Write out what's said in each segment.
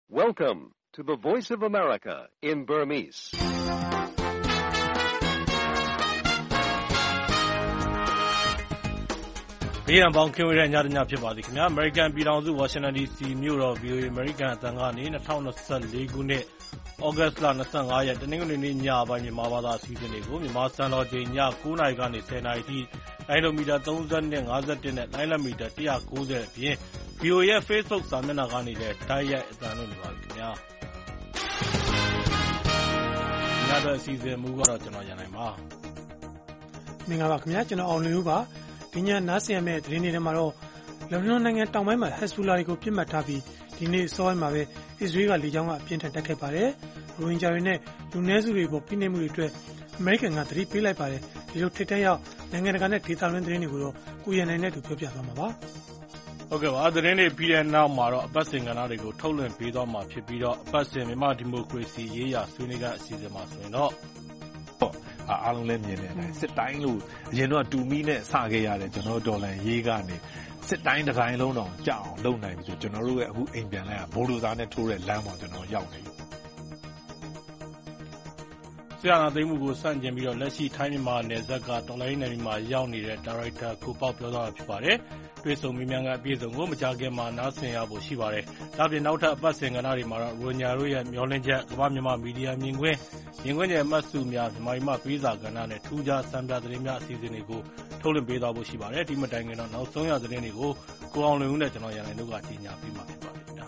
Welcome to the Voice of America in Burmese. ။ဘေးရန်ပေါင်းခင်ဝေးတဲ့ညတညဖြစ်ပါသည်ခင်ဗျာ။ American ပြည်ထောင်စု Washington DC မြို့တော် VOA American အသံကနေ2024ခုနှစ် August လ25ရက်တနင်္ဂနွေနေ့ညပိုင်းမြန်မာဘာသာအစီအစဉ်တွေကိုမြန်မာစံတော်ချိန်ည9:00နာရီကနေ10:00နာရီထိလိုင်းဒိုမီတာ30နဲ့51နဲ့လိုင်းလက်မီတာ190အပြင် VOA ရဲ့ Facebook စာမျက်နှာကနေလည်းတိုက်ရိုက်အသံလွှင့်နေပါပြီခင်ဗျာ။ညတဲ့အစီအစဉ်မူကတော့ကျွန်တော်ရန်နိုင်ပါ။မင်္ဂလာပါခင်ဗျာကျွန်တော်အောင်လူပါ။ဒီညနားဆင်ရမယ့်သတင်းတွေထဲမှာတော့လက်ဘနွန်နိုင်ငံတောင်ပိုင်းမှာ Hezbollah တွေကိုပြစ်မှတ်ထားပြီးဒီနေ့အစောပိုင်းမှာပဲအစ္စရေးကလေကြောင်းကအပြင်းထန်တိုက်ခိုက်ပါတယ်။ရိုဟင်ဂျာတွေနဲ့လူနည်းစုတွေပေါ်ဖိနှိပ်မှုတွေအတွက်အမေရိကန်ကသတိပေးလိုက်ပါတယ်။ဒီလိုထိပ်တန်းရောက်နိုင်ငံတကာနဲ့ဒေသတွင်းသတင်းတွေကိုတော့ကိုရန်နိုင်နဲ့တူပြောပြသွားမှာပါ။ဟုတ်ကဲ့ပါသတင်းတွေပြီးတဲ့နောက်မှာတော့အပတ်စဉ်ကဏ္ဍတွေကိုထုတ်လွှင့်ပေးသွားမှာဖြစ်ပြီးတော့အပတ်စဉ်မြန်မာဒီမိုကရေစီရေးရာဆွေးနွေးတဲ့အစီအစဉ်မှာဆိုရင်တော့အားလုံးလည်းမြင်နေတယ်စစ်တိုင်းလို့အရင်တော့တူမီနဲ့စခဲ့ရတယ်ကျွန်တော်ဒေါ်လာရေးကနေစစ်တိုင်းတစ်တိုင်းလုံးတော့ကြောက်အောင်လုပ်နိုင်ပြီဆိုကျွန်တော်တို့ရဲ့အခုအိမ်ပြန်လိုက်ဘိုဒိုသားနဲ့ထိုးတဲ့လမ်းပေါ်ကျွန်တော်ရောက်နေပြီဆရာနာသိမှုကိုစန့်ကျင်ပြီးတော့လက်ရှိထိုင်းမြန်မာနယ်စပ်ကတော်လိုင်းနယ်မှာရောက်နေတဲ့ဒါရိုက်တာကိုပေါက်ပြောသွားတာဖြစ်ပါတယ်တွေ့ဆုံမိမြန်ကအပြည့်အစုံကိုမကြခင်မှာနားဆင်ရဖို့ရှိပါတယ်ဒါပြင်နောက်ထပ်အပတ်စဉ်ကဏ္ဍတွေမှာတော့ရိုညာတို့ရဲ့မျောလင်းချက်ကမ္ဘာမြန်မာမီဒီယာမြင်ကွင်းရဲ့မှတ်စုများမြန်မာပြည်မှာပေးစာကဏ္ဍနဲ့ထူးခြားစံပြသတင်းများအစီအစဉ်တွေကိုထုတ်လွှင့်ပေးသွားဖို့ရှိပါတယ်ဒီမတိုင်ခင်တော့နောက်ဆုံးရသတင်းတွေကိုကိုအောင်လွင်ဦးနဲ့ကျွန်တော်ရန်နိုင်တို့ကကြီးညာပေးမှာဖြစ်ပါတယ်ခင်ဗျာ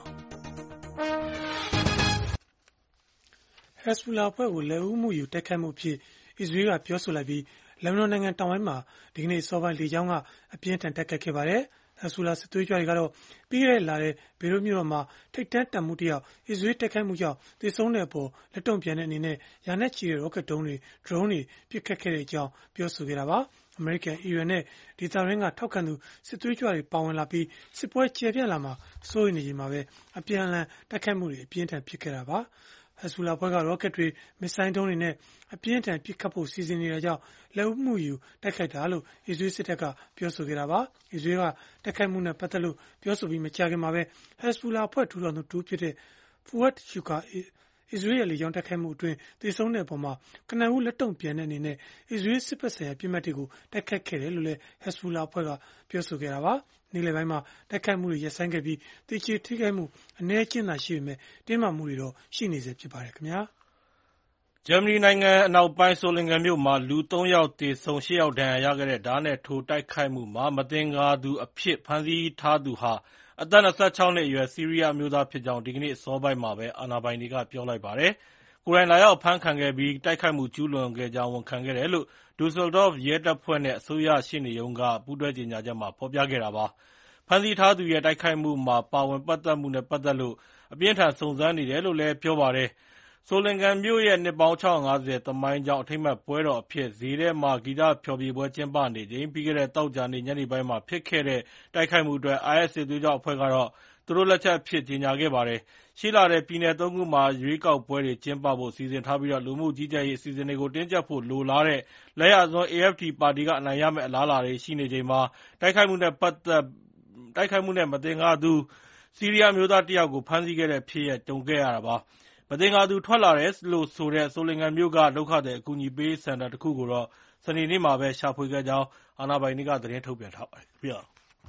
Hezbollah အဖွဲ့ကိုလက်ဦးမှုယူတိုက်ခိုက်မှုအဖြစ်အစ္စရေးကပြောဆိုလိုက်ပြီးလက်ဘနွန်နိုင်ငံတောင်ပိုင်းမှာဒီကနေ့စောပိုင်းလေကြောင်းကအပြင်းထန်တိုက်ခိုက်ခဲ့ပါတယ်။ Hezbollah စစ်သွေးကြွတွေကတော့ပြီးခဲ့တဲ့လထဲဘေရွတ်မြို့တော်မှာထိပ်တန်းတပ်မှုတယောက်အစ္စရေးတိုက်ခိုက်မှုကြောင့်သေဆုံးတဲ့အပေါ်လက်တုံ့ပြန်တဲ့အနေနဲ့ရာနဲ့ချီတဲ့ rocket ဒုံးတွေ drone တွေပစ်ခတ်ခဲ့တဲ့အကြောင်းပြောဆိုခဲ့တာပါ။ အမေရိကန်၊အီရန်နဲ့ဒေသတွင်းကထောက်ခံသူစစ်သွေးကြွတွေပါဝင်လာပြီးစစ်ပွဲကျယ်ပြန့်လာမှာစိုးရိမ်နေချိန်မှာပဲအပြန်အလှန်တိုက်ခိုက်မှုတွေအပြင်းထန်ဖြစ်ခဲ့တာပါ။ Hezbollah အဖွဲ့က rocket တွေမစ်ဇိုင်းဒုံးတွေနဲ့အပြင်းအထန်ပစ်ခတ်ဖို့စီစဉ်နေတာကြောင့်လက်ဦးမှုယူတိုက်ခိုက်တာလို့အစ္စရေးစစ်တပ်ကပြောဆိုခဲ့တာပါ။အစ္စရေးကတိုက်ခိုက်မှုနဲ့ပတ်သက်လို့ပြောဆိုပြီးမကြာခင်မှာပဲ Hezbollah အဖွဲ့ထူထောင်သူတူဖြစ်တဲ့ Fuad Shukar အစ္စရေးရဲ့လေကြောင်းတိုက်ခိုက်မှုအတွင်းသေဆုံးတဲ့အပေါ်မှာကနဦးလက်တုံ့ပြန်တဲ့အနေနဲ့အစ္စရေးစစ်ဘက်ဆိုင်ရာပြစ်မှတ်တွေကိုတိုက်ခိုက်ခဲ့တယ်လို့လည်း Hezbollah အဖွဲ့ကပြောဆိုခဲ့တာပါ။နေ့လယ်ပိုင်းမှာတိုက်ခိုက်မှုတွေရပ်ဆိုင်းခဲ့ပြီးတေချေထိခိုက်မှုအနည်းအကျဉ်းသာရှိပေမဲ့တင်းမာမှုတွေတော့ရှိနေစေဖြစ်ပါတယ်ခင်ဗျာ။ဂျာမနီနိုင်ငံအနောက်ပိုင်းဆိုလင်ဂန်မြို့မှာလူ3ယောက်သေဆုံး10ယောက်ဒဏ်ရာရခဲ့တဲ့ဓာတ်နဲ့ထိုးတိုက်ခိုက်မှုမှာမသင်္ကာသူအဖြစ်ဖမ်းဆီးထားသူဟာအသက်26နှစ်အရွယ်ဆီးရီးယားမျိုးသားဖြစ်ကြောင်းဒီကနေ့အစောပိုင်းမှာပဲအာဏာပိုင်တွေကပြောလိုက်ပါတယ်။ကိုယ်တိုင်လာရောက်ဖမ်းခံခဲ့ပြီးတိုက်ခိုက်မှုကျူးလွန်ခဲ့ကြောင်းဝန်ခံခဲ့တယ်လို့ဒူဆယ်ဒေါ့ဖ်ရဲတပ်ဖွဲ့နဲ့အစိုးရရှေ့နေရုံးကပူးတွဲကြေညာချက်မှာဖော်ပြခဲ့တာပါ။ဖမ်းဆီးထားသူရဲ့တိုက်ခိုက်မှုမှာပါဝင်ပတ်သက်မှုနဲ့ပတ်သက်လို့အပြင်းထန်စုံစမ်းနေတယ်လို့လည်းပြောပါတယ်။ဆိုလင်ဂန်မြို့ရဲ့နှစ်ပေါင်း650သမိုင်းကြောင်းအထိမ်းအမှတ်ပွဲတော်အဖြစ်ဈေးထဲမှာဂီတဖျော်ဖြေပွဲကျင်းပနေချိန်ပြီးခဲ့တဲ့သောကြာနေ့ညနေပိုင်းမှာဖြစ်ခဲ့တဲ့တိုက်ခိုက်မှုအတွက် IS စစ်သွေးကြွအဖွဲ့ကတော့သူတို့လက်ချက်အဖြစ်ကြေညာခဲ့ပါတယ်။ရှေ့လထဲပြည်နယ်3ခုမှာရွေးကောက်ပွဲတွေကျင်းပဖို့စီစဉ်ထားပြီးလူမှုကြီးကြပ်ရေးအစီအစဉ်တွေကိုတင်းကျပ်ဖို့လိုလားတဲ့လက်ယာစွန်း AFD ပါတီကအနိုင်ရမယ့်အလားအလာတွေရှိနေချိန်မှာတိုက်ခိုက်မှုနဲ့မသင်္ကာသူဆီးရီးယားမျိုးသားတစ်ယောက်ကိုဖမ်းဆီးခဲ့တဲ့ဖြစ်ရပ်ကြုံခဲ့ရတာပါ။မသင်္ကာသူထွက်လာတယ်လို့ဆိုတဲ့ဆိုလင်ဂန်မြို့ကဒုက္ခသည်အကူအညီပေးရေးစင်တာတစ်ခုကိုတော့စနေနေ့မှာပဲရှာဖွေခဲ့ကြောင်းအာဏာပိုင်တွေကသတင်းထုတ်ပြန်ထားပါတယ်ခင်ဗျာ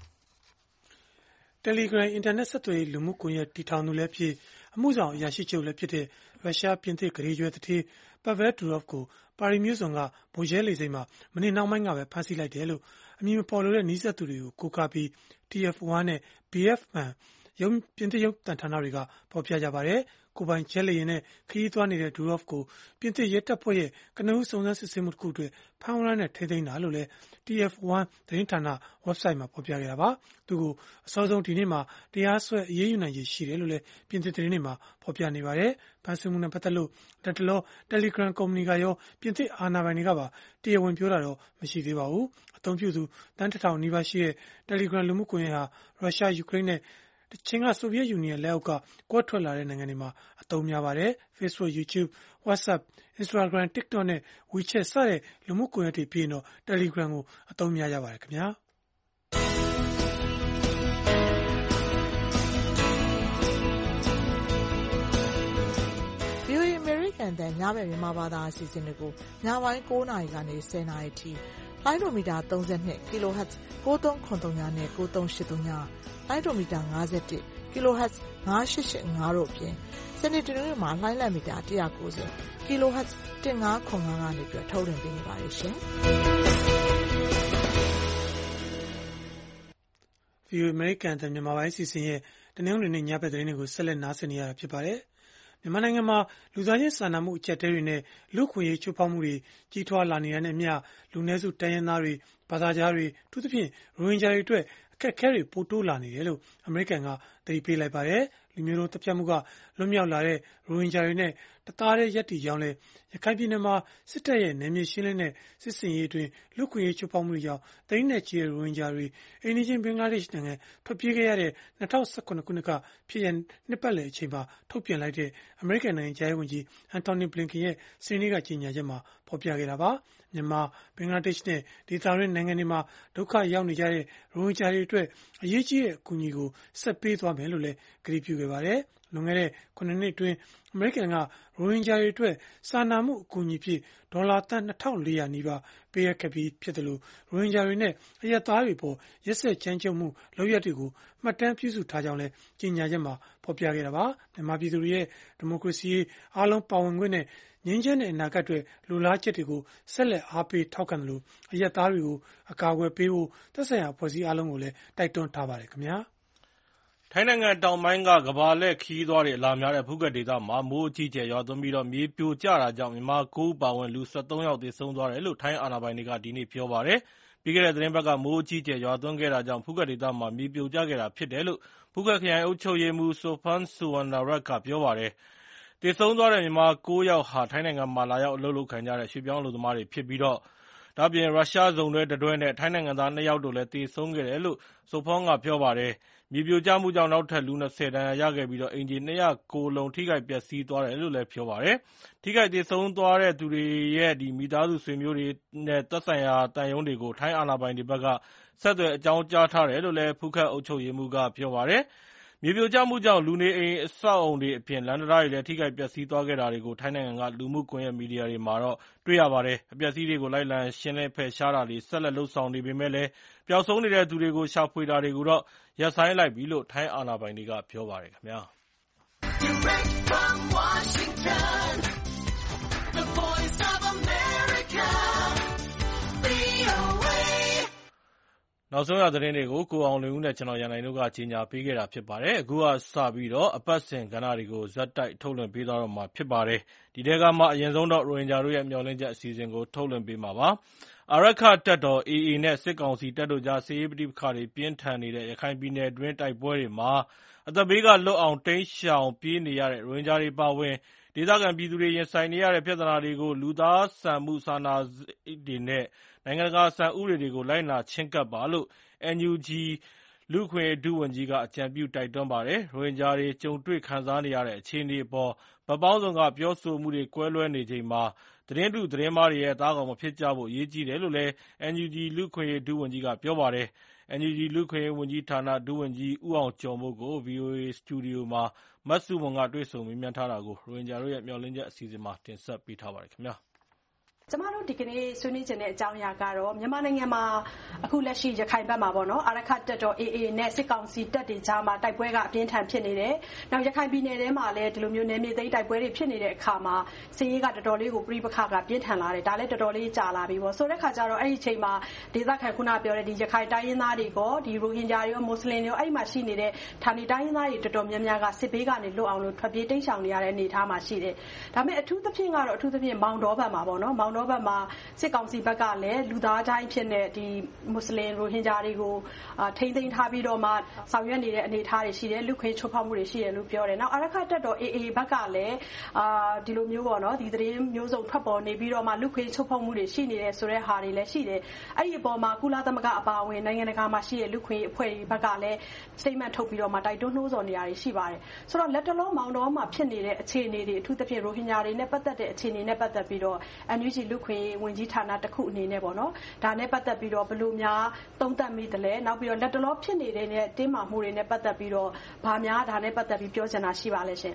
။ Telegram အင်တာနက်ဆက်သွယ်ရေးလူမှုကွန်ရက်တည်ထောင်သူလည်းဖြစ်အမှုဆောင်အရာရှိချုပ်လည်းဖြစ်တဲ့ရုရှားပြင်သစ်ဂရေကျွဲသူဌေး Pavel Durov ကိုပါရီမြို့စွန်ကဗိုလ်ရဲလေဆိပ်မှာမနေ့နှောင်းပိုင်းကပဲဖမ်းဆီးလိုက်တယ်လို့အမည်မဖော်လိုတဲ့နီးစပ်သူတွေကိုကိုးကားပြီး TF1 နဲ့ BFM ပြင်သစ်ရုပ်သံဌာနတွေကဖော်ပြကြပါတယ်။ကိုယ်ပိုင်ဂျက်လေယာဉ်နဲ့ခရီးသွားနေတဲ့ Durov ကိုပြင်သစ်ရဲတပ်ဖွဲ့ရဲ့ကနဦးစုံစမ်းစစ်ဆေးမှုတစ်ခုအတွက်ဖမ်းဝရမ်းနဲ့ထိန်းသိမ်းတာလို့လည်း TF1 သတင်းဌာန website မှာဖော်ပြခဲ့တာပါ။သူကိုအစောဆုံးဒီနေ့မှာတရားစွဲအရေးယူနိုင်ခြေရှိတယ်လို့လည်းပြင်သစ်သတင်းတွေမှာဖော်ပြနေပါတယ်။ဖမ်းဆီးမှုနဲ့ပတ်သက်လို့လတ်တလော Telegram ကုမ္ပဏီကရောပြင်သစ်အာဏာပိုင်တွေကပါတရားဝင်ပြောတာတော့မရှိသေးပါဘူး။အသုံးပြုသူသန်း1000နီးပါးရှိတဲ့ Telegram လူမှုကွန်ရက်ဟာရုရှား၊ယူကရိန်းနဲ့တချိန်ကဆိုဗီယက်ယူနီယံလက်အောက်ကကွဲထွက်လာတဲ့နိုင်ငံတွေမှာအသုံးများပါတယ်။ Facebook, YouTube, WhatsApp, Instagram, TikTok နဲ့ WeChat စတဲ့လူမှုကွန်ရက်တွေပြီးရင်တော့ Telegram ကိုအသုံးများကြပါတယ်ခင်ဗျာ။တန်ညဘက်မြန်မာဘာသာအစီအစဉ်တွေကိုညပိုင်း9 နာရီကနေ 10 နာရီထိလိုင်းဒိုမီတာ32 kHz 9393နဲ့9383ညလိုင်းဒိုမီတာ51 kHz 9885တို့အပြင်စနေတနင်္ဂနွေမှာလိုင်းလံမီတာ190 kHz 1505ကနေပြီးထုတ်လွှင့်ပေးနေပါတယ်ရှင်။ VOA American တမြန်မာပိုင်းစီစဉ်ရဲ့တနင်္ဂနွေနေ့ညဘက်သတင်းတွေကိုဆက်လက်နားဆင်နေရတာဖြစ်ပါတယ်။မြန်မာနိုင်ငံမှာလူသားချင်းစာနာမှုအကျပ်အတည်းတွေနဲ့လူ့အခွင့်အရေးချိုးဖောက်မှုတွေကြီးထွားလာနေတာနဲ့အမျှလူနည်းစုတိုင်းရင်းသားတွေဘာသာခြားတွေအထူးသဖြင့်ရိုဟင်ဂျာတွေအတွက်အခက်အခဲတွေပိုတိုးလာနေတယ်လို့အမေရိကန်ကသတိပေးလိုက်ပါတယ်။လူမျိုးတုံးသတ်ဖြတ်မှုကလွတ်မြောက်လာတဲ့ရိုဟင်ဂျာတွေနဲ့တသားတည်းရပ်တည်ကြောင်းလဲရခိုင်ပြည်နယ်မှာစစ်တပ်ရဲ့နယ်မြေရှင်းလင်းတဲ့စစ်စင်ရေးအတွင်းလူ့အခွင့်အရေးချိုးဖောက်မှုတွေကြောင့်သိန်းနဲ့ချီတဲ့ရိုဟင်ဂျာတွေအိမ်နီးချင်းဘင်္ဂလားဒေ့ရှ်နိုင်ငံထွက်ပြေးခဲ့ရတဲ့2019ခုနှစ်ကဖြစ်ရနှစ်ပတ်လည်အချိန်မှာထုတ်ပြန်လိုက်တဲ့အမေရိကန်နိုင်ငံခြားရေးဝန်ကြီးအန်တိုနီဘလင်ကန်ရဲ့စနေနေ့ကကြေညာချက်မှာဖော်ပြခဲ့တာပါ။မြန်မာဘင်္ဂလားဒေ့ရှ်နဲ့ဒေသတွင်းနိုင်ငံတွေမှာဒုက္ခရောက်နေကြတဲ့ရိုဟင်ဂျာတွေအတွက်အရေးကြီးတဲ့အကူအညီကိုဆက်ပေးသွားမယ်လို့လည်းကတိပြုခဲ့ပါတယ်။လွန်ခဲ့တဲ့9နှစ်အတွင်းအမေရိကန်ကရိုဟင်ဂျာတွေအတွက်စာနာမှုအကူအညီဖြင့်ဒေါ်လာသန်း2400နီးပါးပေးအပ်ခဲ့ပြီးဖြစ်တယ်လို့ရိုဟင်ဂျာတွေနဲ့အရပ်သားတွေပေါ်ရက်စက်ကြမ်းကြုတ်မှုလုပ်ရပ်တွေကိုမှတ်တမ်းပြုစုထားကြောင်းလည်းကြေညာချက်မှာဖော်ပြခဲ့တာပါမြန်မာပြည်သူတွေရဲ့ဒီမိုကရေစီရေးအားလုံးပါဝင်ခွင့်နဲ့ငြိမ်းချမ်းတဲ့အနာဂတ်တွေလူလားချက်တွေကိုဆက်လက်အားပေးထောက်ခံတယ်လို့အရပ်သားတွေကိုအကာအကွယ်ပေးဖို့သက်ဆိုင်ရာအဖွဲ့အစည်းအားလုံးကိုလည်းတိုက်တွန်းထားပါတယ်ခင်ဗျာထိုင်းနိုင်ငံတောင်ပိုင်းကကမ္ဘာလှည့်ခရီးသွားတွေအလာများတဲ့ဖူးခက်ဒေသမှာမိုးအကြီးအကျယ်ရွာသွန်းပြီးမြေပြိုကျတာကြောင့်မြန်မာ9ဦးပါဝင်လူ13ယောက်သေဆုံးသွားတယ်လို့ထိုင်းအာဏာပိုင်တွေကဒီနေ့ပြောပါတယ်။ပြီးခဲ့တဲ့သတင်းပတ်ကမိုးအကြီးအကျယ်ရွာသွန်းခဲ့တာကြောင့်ဖူးခက်ဒေသမှာမြေပြိုကျခဲ့တာဖြစ်တယ်လို့ဖူးခက်ခရိုင်အုပ်ချုပ်ရေးမှူး Sophon Suwannararat ကပြောပါတယ်။သေဆုံးသွားတဲ့မြန်မာ9ယောက်ဟာထိုင်းနိုင်ငံမှာလာရောက်အလုပ်လုပ်ကိုင်ကြတဲ့ရွှေ့ပြောင်းအလုပ်သမားတွေဖြစ်ပြီးဒါ့အပြင်ရုရှားစုံတွဲတတွဲနဲ့ထိုင်းနိုင်ငံသား2ယောက်တို့လည်းသေဆုံးခဲ့တယ်လို့ Sophon ကပြောပါတယ်။မြေပြိုကျမှုကြောင့်နောက်ထပ်လူ20ဒဏ်ရာရခဲ့ပြီးအိမ်ခြေ209လုံးထိခိုက်ပျက်စီးသွားတယ်လို့လည်းပြောပါတယ်။ထိခိုက်သေဆုံးသွားတဲ့သူတွေရဲ့မိသားစုဆွေမျိုးတွေနဲ့သက်ဆိုင်ရာသံရုံးတွေကိုထိုင်းအာဏာပိုင်တွေဘက်ကဆက်သွယ်အကြောင်းကြားထားတယ်လို့လည်းဖူးခက်အုပ်ချုပ်ရေးမှူးကပြောပါတယ်။မြေပြိုကျမှုကြောင့်လူနေအိမ်အဆောက်အအုံတွေအပြင်လမ်းတံတားတွေလည်းထိခိုက်ပျက်စီးသွားခဲ့တာတွေကိုထိုင်းနိုင်ငံကလူမှုကွန်ရက်မီဒီယာတွေမှာတွေ့ရပါတယ်။အပျက်အစီးတွေကိုလိုက်လံရှင်းလင်းဖယ်ရှားတာတွေဆက်လက်လုပ်ဆောင်နေပေမယ့်လည်းပျောက်ဆုံးနေတဲ့သူတွေကိုရှာဖွေတာတွေကိုတော့ရပ်ဆိုင်းလိုက်ပြီလို့ထိုင်းအာဏာပိုင်တွေကပြောပါတယ်ခင်ဗျာ။ Direct from Washington, the voice of America, VOA နောက်ဆုံးရသတင်းတွေကိုကိုအောင်လွင်ဦးနဲ့ကျွန်တော်ရန်နိုင်တို့ကကြီးညာပေးခဲ့တာဖြစ်ပါတယ်။အခုကစပြီးအပတ်စဉ်ကဏ္ဍတွေကိုဇက်တိုက်ထုတ်လွှင့်ပေးသွားတော့မှာဖြစ်ပါတယ်။ဒီထဲကမှအရင်ဆုံးရိုဟင်ဂျာတို့ရဲ့မျှော်လင့်ချက်အစီအစဉ်ကိုထုတ်လွှင့်ပေးမှာပါ။အာရက္ခတပ်တော် AA နဲ့စစ်ကောင်စီတပ်တို့ကြားစစ်ရေးပဋိပက္ခတွေပြင်းထန်နေတဲ့ရခိုင်ပြည်နယ်တွင်းတိုက်ပွဲတွေမှာအသက်ဘေးကလွတ်အောင်တိမ်းရှောင်ပြေးနေရတဲ့ရိုဟင်ဂျာတွေပါဝင်ဒေသခံပြည်သူတွေရင်ဆိုင်နေရတဲ့ပြဿနာတွေကိုလူသားဆန်မှုစာနာစိတ်တွေနဲ့နိုင်ငံတကာစံဥပဒေတွေကိုလိုက်နာချဉ်းကပ်ပါလို့ NUG လူ့အခွင့်အရေးဒုဝန်ကြီးကအကြံပြုတိုက်တွန်းပါတယ်။ရိုဟင်ဂျာတွေကြုံတွေ့ခံစားနေရတဲ့အခြေအနေအပေါ်ဘက်ပေါင်းစုံကပြောဆိုမှုတွေကွဲလွဲနေချိန်မှာသတင်းတုသတင်းမှားတွေရဲ့သားကောင်မဖြစ်ကြဖို့အရေးကြီးတယ်လို့လည်း NUG လူ့အခွင့်အရေးဒုဝန်ကြီးကပြောပါတယ်။ NUG လူ့အခွင့်အရေးဝန်ကြီးဌာနဒုဝန်ကြီးဦးအောင်ကျော်မိုးကို VOA စတူဒီယိုမှာမဆုမွန်ကတွေ့ဆုံမေးမြန်းထားတာကိုရိုဟင်ဂျာတို့ရဲ့မျှော်လင့်ချက်အစီအစဉ်မှာတင်ဆက်ပေးထားပါတယ်ခင်ဗျာ။ကျမတို့ဒီကနေ့ဆွေးနွေးချင်တဲ့အကြောင်းအရာကတော့မြန်မာနိုင်ငံမှာအခုလက်ရှိရခိုင်ဘက်မှာပေါ့နော်အာရက္ခတပ်တော် AA နဲ့စစ်ကောင်စီတပ်တွေကြားမှာတိုက်ပွဲကအပြင်းထန်ဖြစ်နေတယ်။နောက်ရခိုင်ပြည်နယ်ထဲမှာလည်းဒီလိုမျိုးနယ်မြေသိမ်းတိုက်ပွဲတွေဖြစ်နေတဲ့အခါမှာစစ်ရေးကတော်တော်လေးကိုပြိပခါကပြင်းထန်လာတယ်။ဒါလည်းတော်တော်လေးကြာလာပြီပေါ့။ဆိုတဲ့ခါကျတော့အဲ့ဒီအချိန်မှာဒေသခံခုနပြောတဲ့ဒီရခိုင်တိုင်းရင်းသားတွေကိုဒီရိုဟင်ဂျာတွေရောမွတ်စလင်တွေရောအဲ့မှာရှိနေတဲ့ဌာနေတိုင်းရင်းသားတွေတော်တော်များများကစစ်ဘေးကနေလွတ်အောင်လို့ထွက်ပြေးတိမ်းရှောင်နေရတဲ့အနေအထားမှာရှိတယ်။ဒါပေမဲ့အထူးသဖြင့်မောင်တော်ဘက်မှာပေါ့နော်မောင်တော်ဘက်မှာစစ်ကောင်စီဘက်ကလည်းလူသားတိုင်းဖြစ်တဲ့ဒီမွတ်စလင်ရိုဟင်ဂျာတွေကိုထိန်းသိမ်းထားပြီးတော့မှဆောင်ရွက်နေတဲ့အနေအထားတွေရှိတယ်လူခွင့်ချိုးဖောက်မှုတွေရှိတယ်လို့ပြောတယ်။နောက်အာရက္ခတပ်တော် AA ဘက်ကလည်းဒီလိုမျိုးပေါ့နော်ဒီသတင်းမျိုးစုံထွက်ပေါ်နေပြီးတော့မှလူခွင့်ချိုးဖောက်မှုတွေရှိနေတဲ့ဆိုတဲ့ဟာတွေလည်းရှိတယ်။အဲ့ဒီအပေါ်မှာကုလသမဂ္ဂအပါအဝင်နိုင်ငံတကာမှာရှိတဲ့လူခွင့်အဖွဲ့တွေဘက်ကလည်း statement ထုတ်ပြီးတော့မှတိုက်တွန်းနှိုးဆော်နေရတာရှိပါတယ်။ဆိုတော့လက်တလုံးမောင်တော်မှာဖြစ်နေတဲ့အခြေအနေတွေအထူးသဖြင့်ရိုဟင်ဂျာတွေနဲ့ပတ်သက်တဲ့အခြေအနေနဲ့ပတ်သက်ပြီးတော့ NUG လူခွင့်ဝန်ကြီးဌာနတစ်ခုအနေနဲ့ပေါ့နော်ဒါနဲ့ပတ်သက်ပြီးတော့ဘယ်လိုများသုံးသပ်မိတယ်လဲနောက်ပြီးတော့လက်တလောဖြစ်နေတဲ့တင်းမာမှုတွေနဲ့ပတ်သက်ပြီးတော့ဗာများဒါနဲ့ပတ်သက်ပြီးပြောချင်တာရှိပါလဲရှင်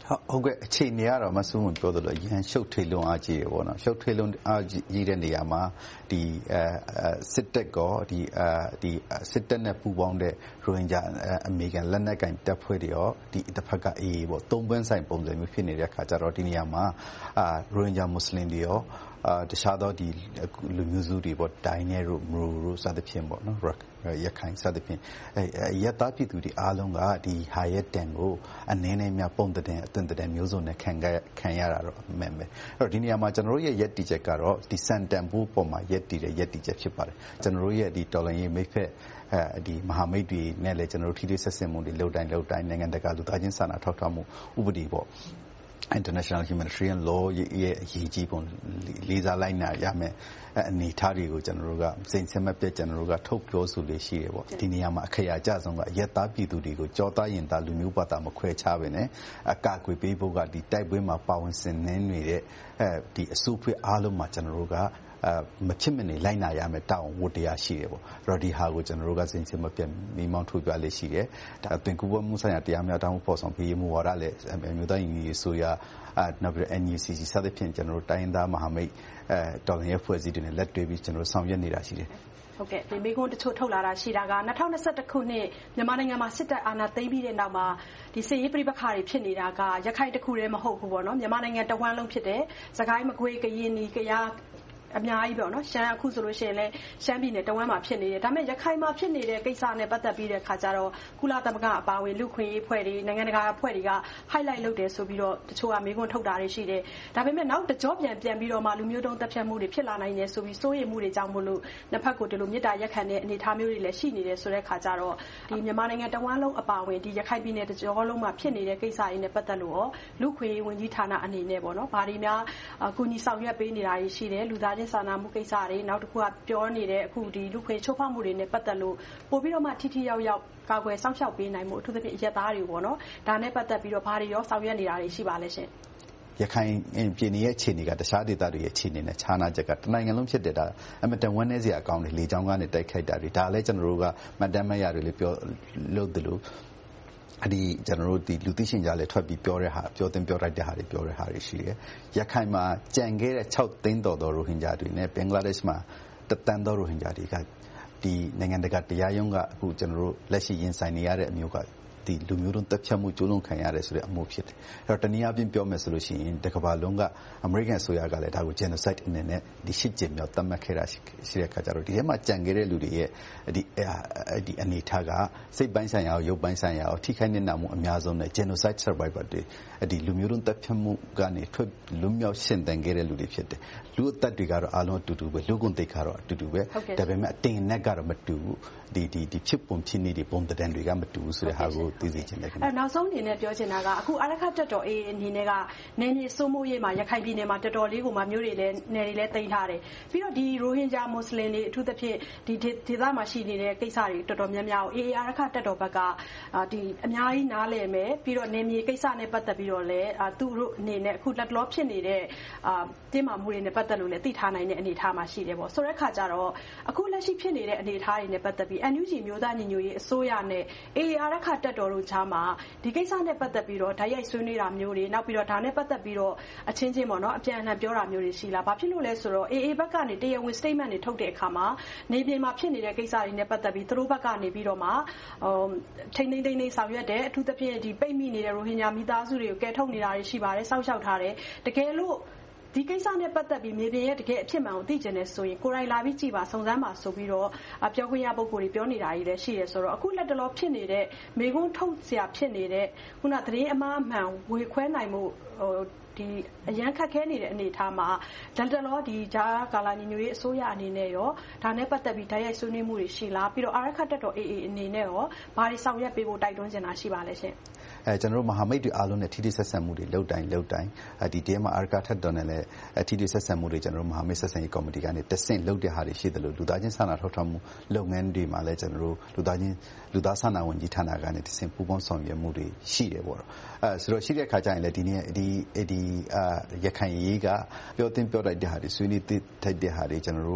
ဟုတ်ကဲ့အခြေအနေကတော့မဆူးဝင်ပြောသလိုရန်ရှုပ်ထွေးလွန်အားကြီးတယ်ပေါ့နော်ရှုပ်ထွေးလွန်အားကြီးတဲ့နေရာမှာဒီစစ်တပ်ကောဒီစစ်တပ်နဲ့ပူးပေါင်းတဲ့ရိုဟင်ဂျာအမေရိကန်လက်နက်ကင်တပ်ဖွဲ့တွေရောဒီတစ်ဖက်ကအေးပေါ့သုံးပွင့်ဆိုင်ပုံစံမျိုးဖြစ်နေတဲ့အခါကျတော့ဒီနေရာမှာရိုဟင်ဂျာမွတ်စလင်တွေရောတခြားသောဒီလူမျိုးစုတွေပေါ့ဒိုင်းနယ်တို့မရိုစသဖြင့်ပေါ့နော်ရခိုင်စသဖြင့်ရတပြည်သူတွေအားလုံးကဒီဟာရဲ့တန်ကိုအနေနဲ့များပုံတဲ့အသွင်တဲ့မျိုးစုံနဲ့ခံရတာတော့အမှန်ပဲအဲ့တော့ဒီနေရာမှာကျွန်တော်တို့ရဲ့ယက်တီချက်ကတော့ဒီစန်တန်ဖို့ပုံမှာယက်တီတဲ့ယက်တီချက်ဖြစ်ပါတယ်ကျွန်တော်တို့ရဲ့ဒီတော်လိုင်းရေးမိတ်ဖက်ဒီမဟာမိတ်တွေနဲ့လည်းကျွန်တော်တို့ထိတွေ့ဆက်ဆံမှုတွေလှုပ်တိုင်းနိုင်ငံတကာလူသားချင်းစာနာထောက်ထားမှုဥပဒေပေါ့international humanitarian law ရဲ့အရေးကြီးပုံလေးစားလိုက်နာရမယ်အနေထားတွေကိုကျွန်တော်တို့ကစိတ်ဆက်မပြတ်ကျွန်တော်တို့ကထုတ်ပြောဆိုလေးရှိတယ်ပေါ့ဒီနေရာမှာအခရာအကျဆုံးကရက်သားပြည်သူတွေကိုကြောသားရင်သားလူမျိုးဘာသာမခွဲခြားပဲနဲ့အကာအကွယ်ပေးဖို့ကဒီတိုက်ပွဲမှာပါဝင်ဆင်နင်းနေတဲ့ဒီအစုအဖွဲ့အားလုံးမှာကျွန်တော်တို့ကမချစ်မနေလိုက်နာရမယ်တောင်းဝတ်တရားရှိတယ်ပေါ့အဲ့တော့ဒီဟာကိုကျွန်တော်တို့ကစိတ်ဆက်မပြတ်မိမောင်းထုတ်ပြလေးရှိတယ်ဒါအသွင်ကူးပွားမှုဆိုင်ရာတရားများတောင်းဖို့ဆောင်ပေးမှုဝါဒလည်းမြို့သားညီဆိုရနောက်ပြီး NUCC စသဖြင့်ကျွန်တော်တို့တိုင်းသားမဟာမိတ်တော်လှန်ရေးဖွဲ့စည်းတွေနဲ့လက်တွဲပြီးကျွန်တော်တို့ဆောင်ရွက်နေတာရှိတယ်ဟုတ်ကဲ့ဒီမိကုန်းတချို့ထုတ်လာတာရှိတာက2021ခုနှစ်မြန်မာနိုင်ငံမှာစစ်တပ်အာဏာသိမ်းပြီးတဲ့နောက်မှာဒီစစ်ရေးပြိပခါတွေဖြစ်နေတာကရခိုင်တခုတည်းမဟုတ်ဘူးပေါ့နော်မြန်မာနိုင်ငံတဝန်းလုံးဖြစ်တယ်စကိုင်းမကွေးကရင်နီကယားအများကြီးပေါ့နော်ရှမ်းအခုဆိုလို့ရှိရင်လည်းရှမ်းပြည်နယ်တဝန်းမှာဖြစ်နေတယ်ဒါပေမဲ့ရခိုင်မှာဖြစ်နေတဲ့ကိစ္စနဲ့ပတ်သက်ပြီးတဲ့အခါကျတော့ကုလသမဂ္ဂအပါအဝင်လူခွင့်ရေးအဖွဲ့တွေနိုင်ငံတကာအဖွဲ့တွေက highlight လုပ်တယ်ဆိုပြီးတော့တချို့ကမေးခွန်းထုတ်တာတွေရှိတယ်ဒါပေမဲ့နောက်တကြောပြန်ပြီးတော့မှလူမျိုးတုံးတပ်ဖြတ်မှုတွေဖြစ်လာနိုင်တယ်ဆိုပြီးစိုးရိမ်မှုတွေကြောင့်မို့လို့နှစ်ဖက်ကိုဒီလိုမြစ်တာရက်ခံတဲ့အနေအထားမျိုးတွေလည်းရှိနေတယ်ဆိုတဲ့အခါကျတော့ဒီမြန်မာနိုင်ငံတဝန်းလုံးအပါအဝင်ဒီရခိုင်ပြည်နယ်တကြောလုံးမှာဖြစ်နေတဲ့ကိစ္စတွေနဲ့ပတ်သက်လို့ရောလူခွင့်ရေးဝန်ကြီးဌာနအနေနဲ့ပေါ့နော်ဘာတွေများကူညီဆောင်ရွက်ပေးနေတာတွေရှိတယ်လူသားစာနာမှုကိစ္စတွေနောက်တစ်ခုကပြောနေတဲ့အခုဒီလူခွေချိုးဖောက်မှုတွေနဲ့ပတ်သက်လို့ပို့ပြီးတော့မှထိထိရောက်ရောက်ကာကွယ်စောင့်ရှောက်ပေးနိုင်မှုအထူးသဖြင့်ရက်သားတွေပေါ့နော်ဒါနဲ့ပတ်သက်ပြီးတော့ဘာတွေရောဆောင်ရွက်နေတာတွေရှိပါလဲရှင်ရခိုင်ပြည်နယ်ရဲ့အခြေအနေကတခြားဒေသတွေရဲ့အခြေအနေနဲ့ခြားနာချက်ကတနိုင်ငံလုံးဖြစ်တဲ့ဒါအမတန်ဝန်းနေစရာအကောင်းတွေလေကြောင်းကနေတိုက်ခိုက်တာတွေဒါလည်းကျွန်တော်တို့ကမှတ်တမ်းမရတွေလည်းပြောလို့တယ်လို့ဒီကျွန်တော်တို့ဒီလူသိရှင်ကြားလဲထွက်ပြီးပြောတဲ့ဟာပြောတင်ပြောလိုက်တဲ့ဟာတွေပြောတဲ့ဟာတွေရှိတယ်ရခိုင်မှာကြံခဲ့တဲ့6သိန်းတော်ရိုဟင်ဂျာတွေနဲ့ဘင်္ဂလားဒေ့ရှ်မှာတန်းတော်ရိုဟင်ဂျာတွေကဒီနိုင်ငံတကာတရားရုံးကအခုကျွန်တော်တို့လက်ရှိရင်ဆိုင်နေရတဲ့အမျိုးကဒီလူမျိုးတုံးတပ်ဖြတ်မှုကျူးလွန်ခံရတယ်ဆိုတဲ့အမှုဖြစ်တယ်။အဲ့တော့တနည်းအားဖြင့်ပြောမယ်ဆိုလို့ရှိရင်တကမ္ဘာလုံးကအမေရိကန်ဆိုရကလည်းဒါကို genocide အနေနဲ့ဒီရှစ်ကျင်မြောက်သတ်မှတ်ခဲ့တာရှိတဲ့အခါကျတော့ဒီထဲမှာကြံခဲ့တဲ့လူတွေရဲ့ဒီအနေထားကစိတ်ပိုင်းဆိုင်ရာရုပ်ပိုင်းဆိုင်ရာထိခိုက်နေတာမှုအများဆုံးနဲ့ genocide survivor တွေဒီလူမျိုးတုံးတပ်ဖြတ်မှုကနေထွက်လွတ်မြောက်ရှင်သန်ခဲ့တဲ့လူတွေဖြစ်တယ်။လူအသက်တွေကတော့အားလုံးအတူတူပဲလူကုန်သိက္ခာတော့အတူတူပဲဒါပေမဲ့အတင်နဲ့ကတော့မတူဘူးဒီဖြစ်ပုံဖြစ်နေတဲ့ပုံတံတွေကမတူဘူးဆိုတဲ့ဟာကိုသိစေချင်တယ်ခင်ဗျ။နောက်ဆုံးအနေနဲ့ပြောချင်တာကအခုအာရခတက်တော်အေးအနေနဲ့ကနေမြေစိုးမိုးရေးမှာရခိုင်ပြည်နယ်မှာတော်တော်လေးကိုမှမျိုးတွေလည်းနယ်တွေလည်းတင်ထားတယ်။ပြီးတော့ဒီရိုဟင်ဂျာမွတ်စလင်တွေအထူးသဖြင့်ဒီဒေသမှာရှိနေတဲ့ကိစ္စတွေတော်တော်များများကိုအေးအာရခတက်တော်ဘက်ကဒီအများကြီးနားလည်မယ်ပြီးတော့နယ်မြေကိစ္စနဲ့ပတ်သက်ပြီးတော့လည်းသူတို့အနေနဲ့အခုလက်လောဖြစ်နေတဲ့တင်းမာမှုတွေနဲ့ပတ်သက်လို့လည်းသိထားနိုင်တဲ့အနေအထားမှာရှိတယ်ပေါ့။ဆိုတဲ့အခါကျတော့အခုလက်ရှိဖြစ်နေတဲ့အနေအထားတွေနဲ့ပတ်သက်ပြီး NUG မျိုးသားညီညွတ်ရေးအစိုးရနဲ့အေးအာရခတက်တော်တို့ကြားမှာဒီကိစ္စနဲ့ပတ်သက်ပြီးတော့ဓာတ်ရိုက်ဆွေးနွေးတာမျိုးတွေနောက်ပြီးတော့ဒါနဲ့ပတ်သက်ပြီးတော့အချင်းချင်းပေါ့နော်အပြန်အလှန်ပြောတာမျိုးတွေရှိလားဘာဖြစ်လို့လဲဆိုတော့ AA ဘက်ကနေတရားဝင် statement တွေထုတ်တဲ့အခါမှာနေပြည်မှာဖြစ်နေတဲ့ကိစ္စတွေနဲ့ပတ်သက်ပြီးသူတို့ဘက်ကနေပြီးတော့မှထိန်းသိမ်းဆောင်ရွက်တယ်အထူးသဖြင့်ဒီပိတ်မိနေတဲ့ရိုဟင်ဂျာမိသားစုတွေကိုကယ်ထုတ်နေတာတွေရှိပါတယ်စောင့်ရှောက်ထားတယ်တကယ်လို့ဒီကိစ္စနဲ့ပတ်သက်ပြီးမြေပြင်ရဲ့တကယ်အဖြစ်မှန်ကိုသိကျင်နေဆိုရင်ကိုယ်တိုင်လာပြီးကြည့်ပါစုံစမ်းပါဆိုပြီးတော့ပြောခွင့်ရပုဂ္ဂိုလ်တွေပြောနေတာကြီးလည်းရှိတယ်ဆိုတော့အခုလက်တလောဖြစ်နေတဲ့မေကွန်းထုတ်เสียဖြစ်နေတဲ့ခုနသတင်းအမှားအမှန်ဝေခွဲနိုင်မှုဒီအရန်ခက်ခဲနေတဲ့အနေအထားမှာလက်တလောဒီဂျာကာလာညီညွတ်ရေးအစိုးရအနေနဲ့ရောဒါနဲ့ပတ်သက်ပြီးဓာတ်ရိုက်ဆွေးနွေးမှုတွေရှိလားပြီးတော့အာရခတက်တော် AA အနေနဲ့ရောဘာတွေဆောင်ရွက်ပေးဖို့တိုက်တွန်းနေတာရှိပါလဲရှင်ကျွန်တော်တို့မဟာမိတ်တွေအားလုံးနဲ့ထိထိဆက်ဆံမှုတွေလုပ်တိုင်းဒီတဲမှာအာရခထက်တော်နဲ့လည်းထိထိဆက်ဆံမှုတွေကျွန်တော်တို့မဟာမိတ်ဆက်ဆံရေးကော်မတီကနေတဆင့်လုပ်တဲ့ဟာတွေရှိတယ်လို့လူသားချင်းစာနာထောက်ထားမှုလုပ်ငန်းတွေမှာလည်းကျွန်တော်တို့လူသားစာနာဝန်ကြီးဌာနကနေတဆင့်ပူးပေါင်းဆောင်ရွက်မှုတွေရှိတယ်ပေါ့ဆိုတော့ရှိတဲ့ခါကျရင်လည်းဒီရခိုင်ရေးကပြောတင်ပြောလိုက်တဲ့ဟာတွေဆွေးနွေးထိုက်တဲ့ဟာတွေကျွန်တော်တို့ဒီ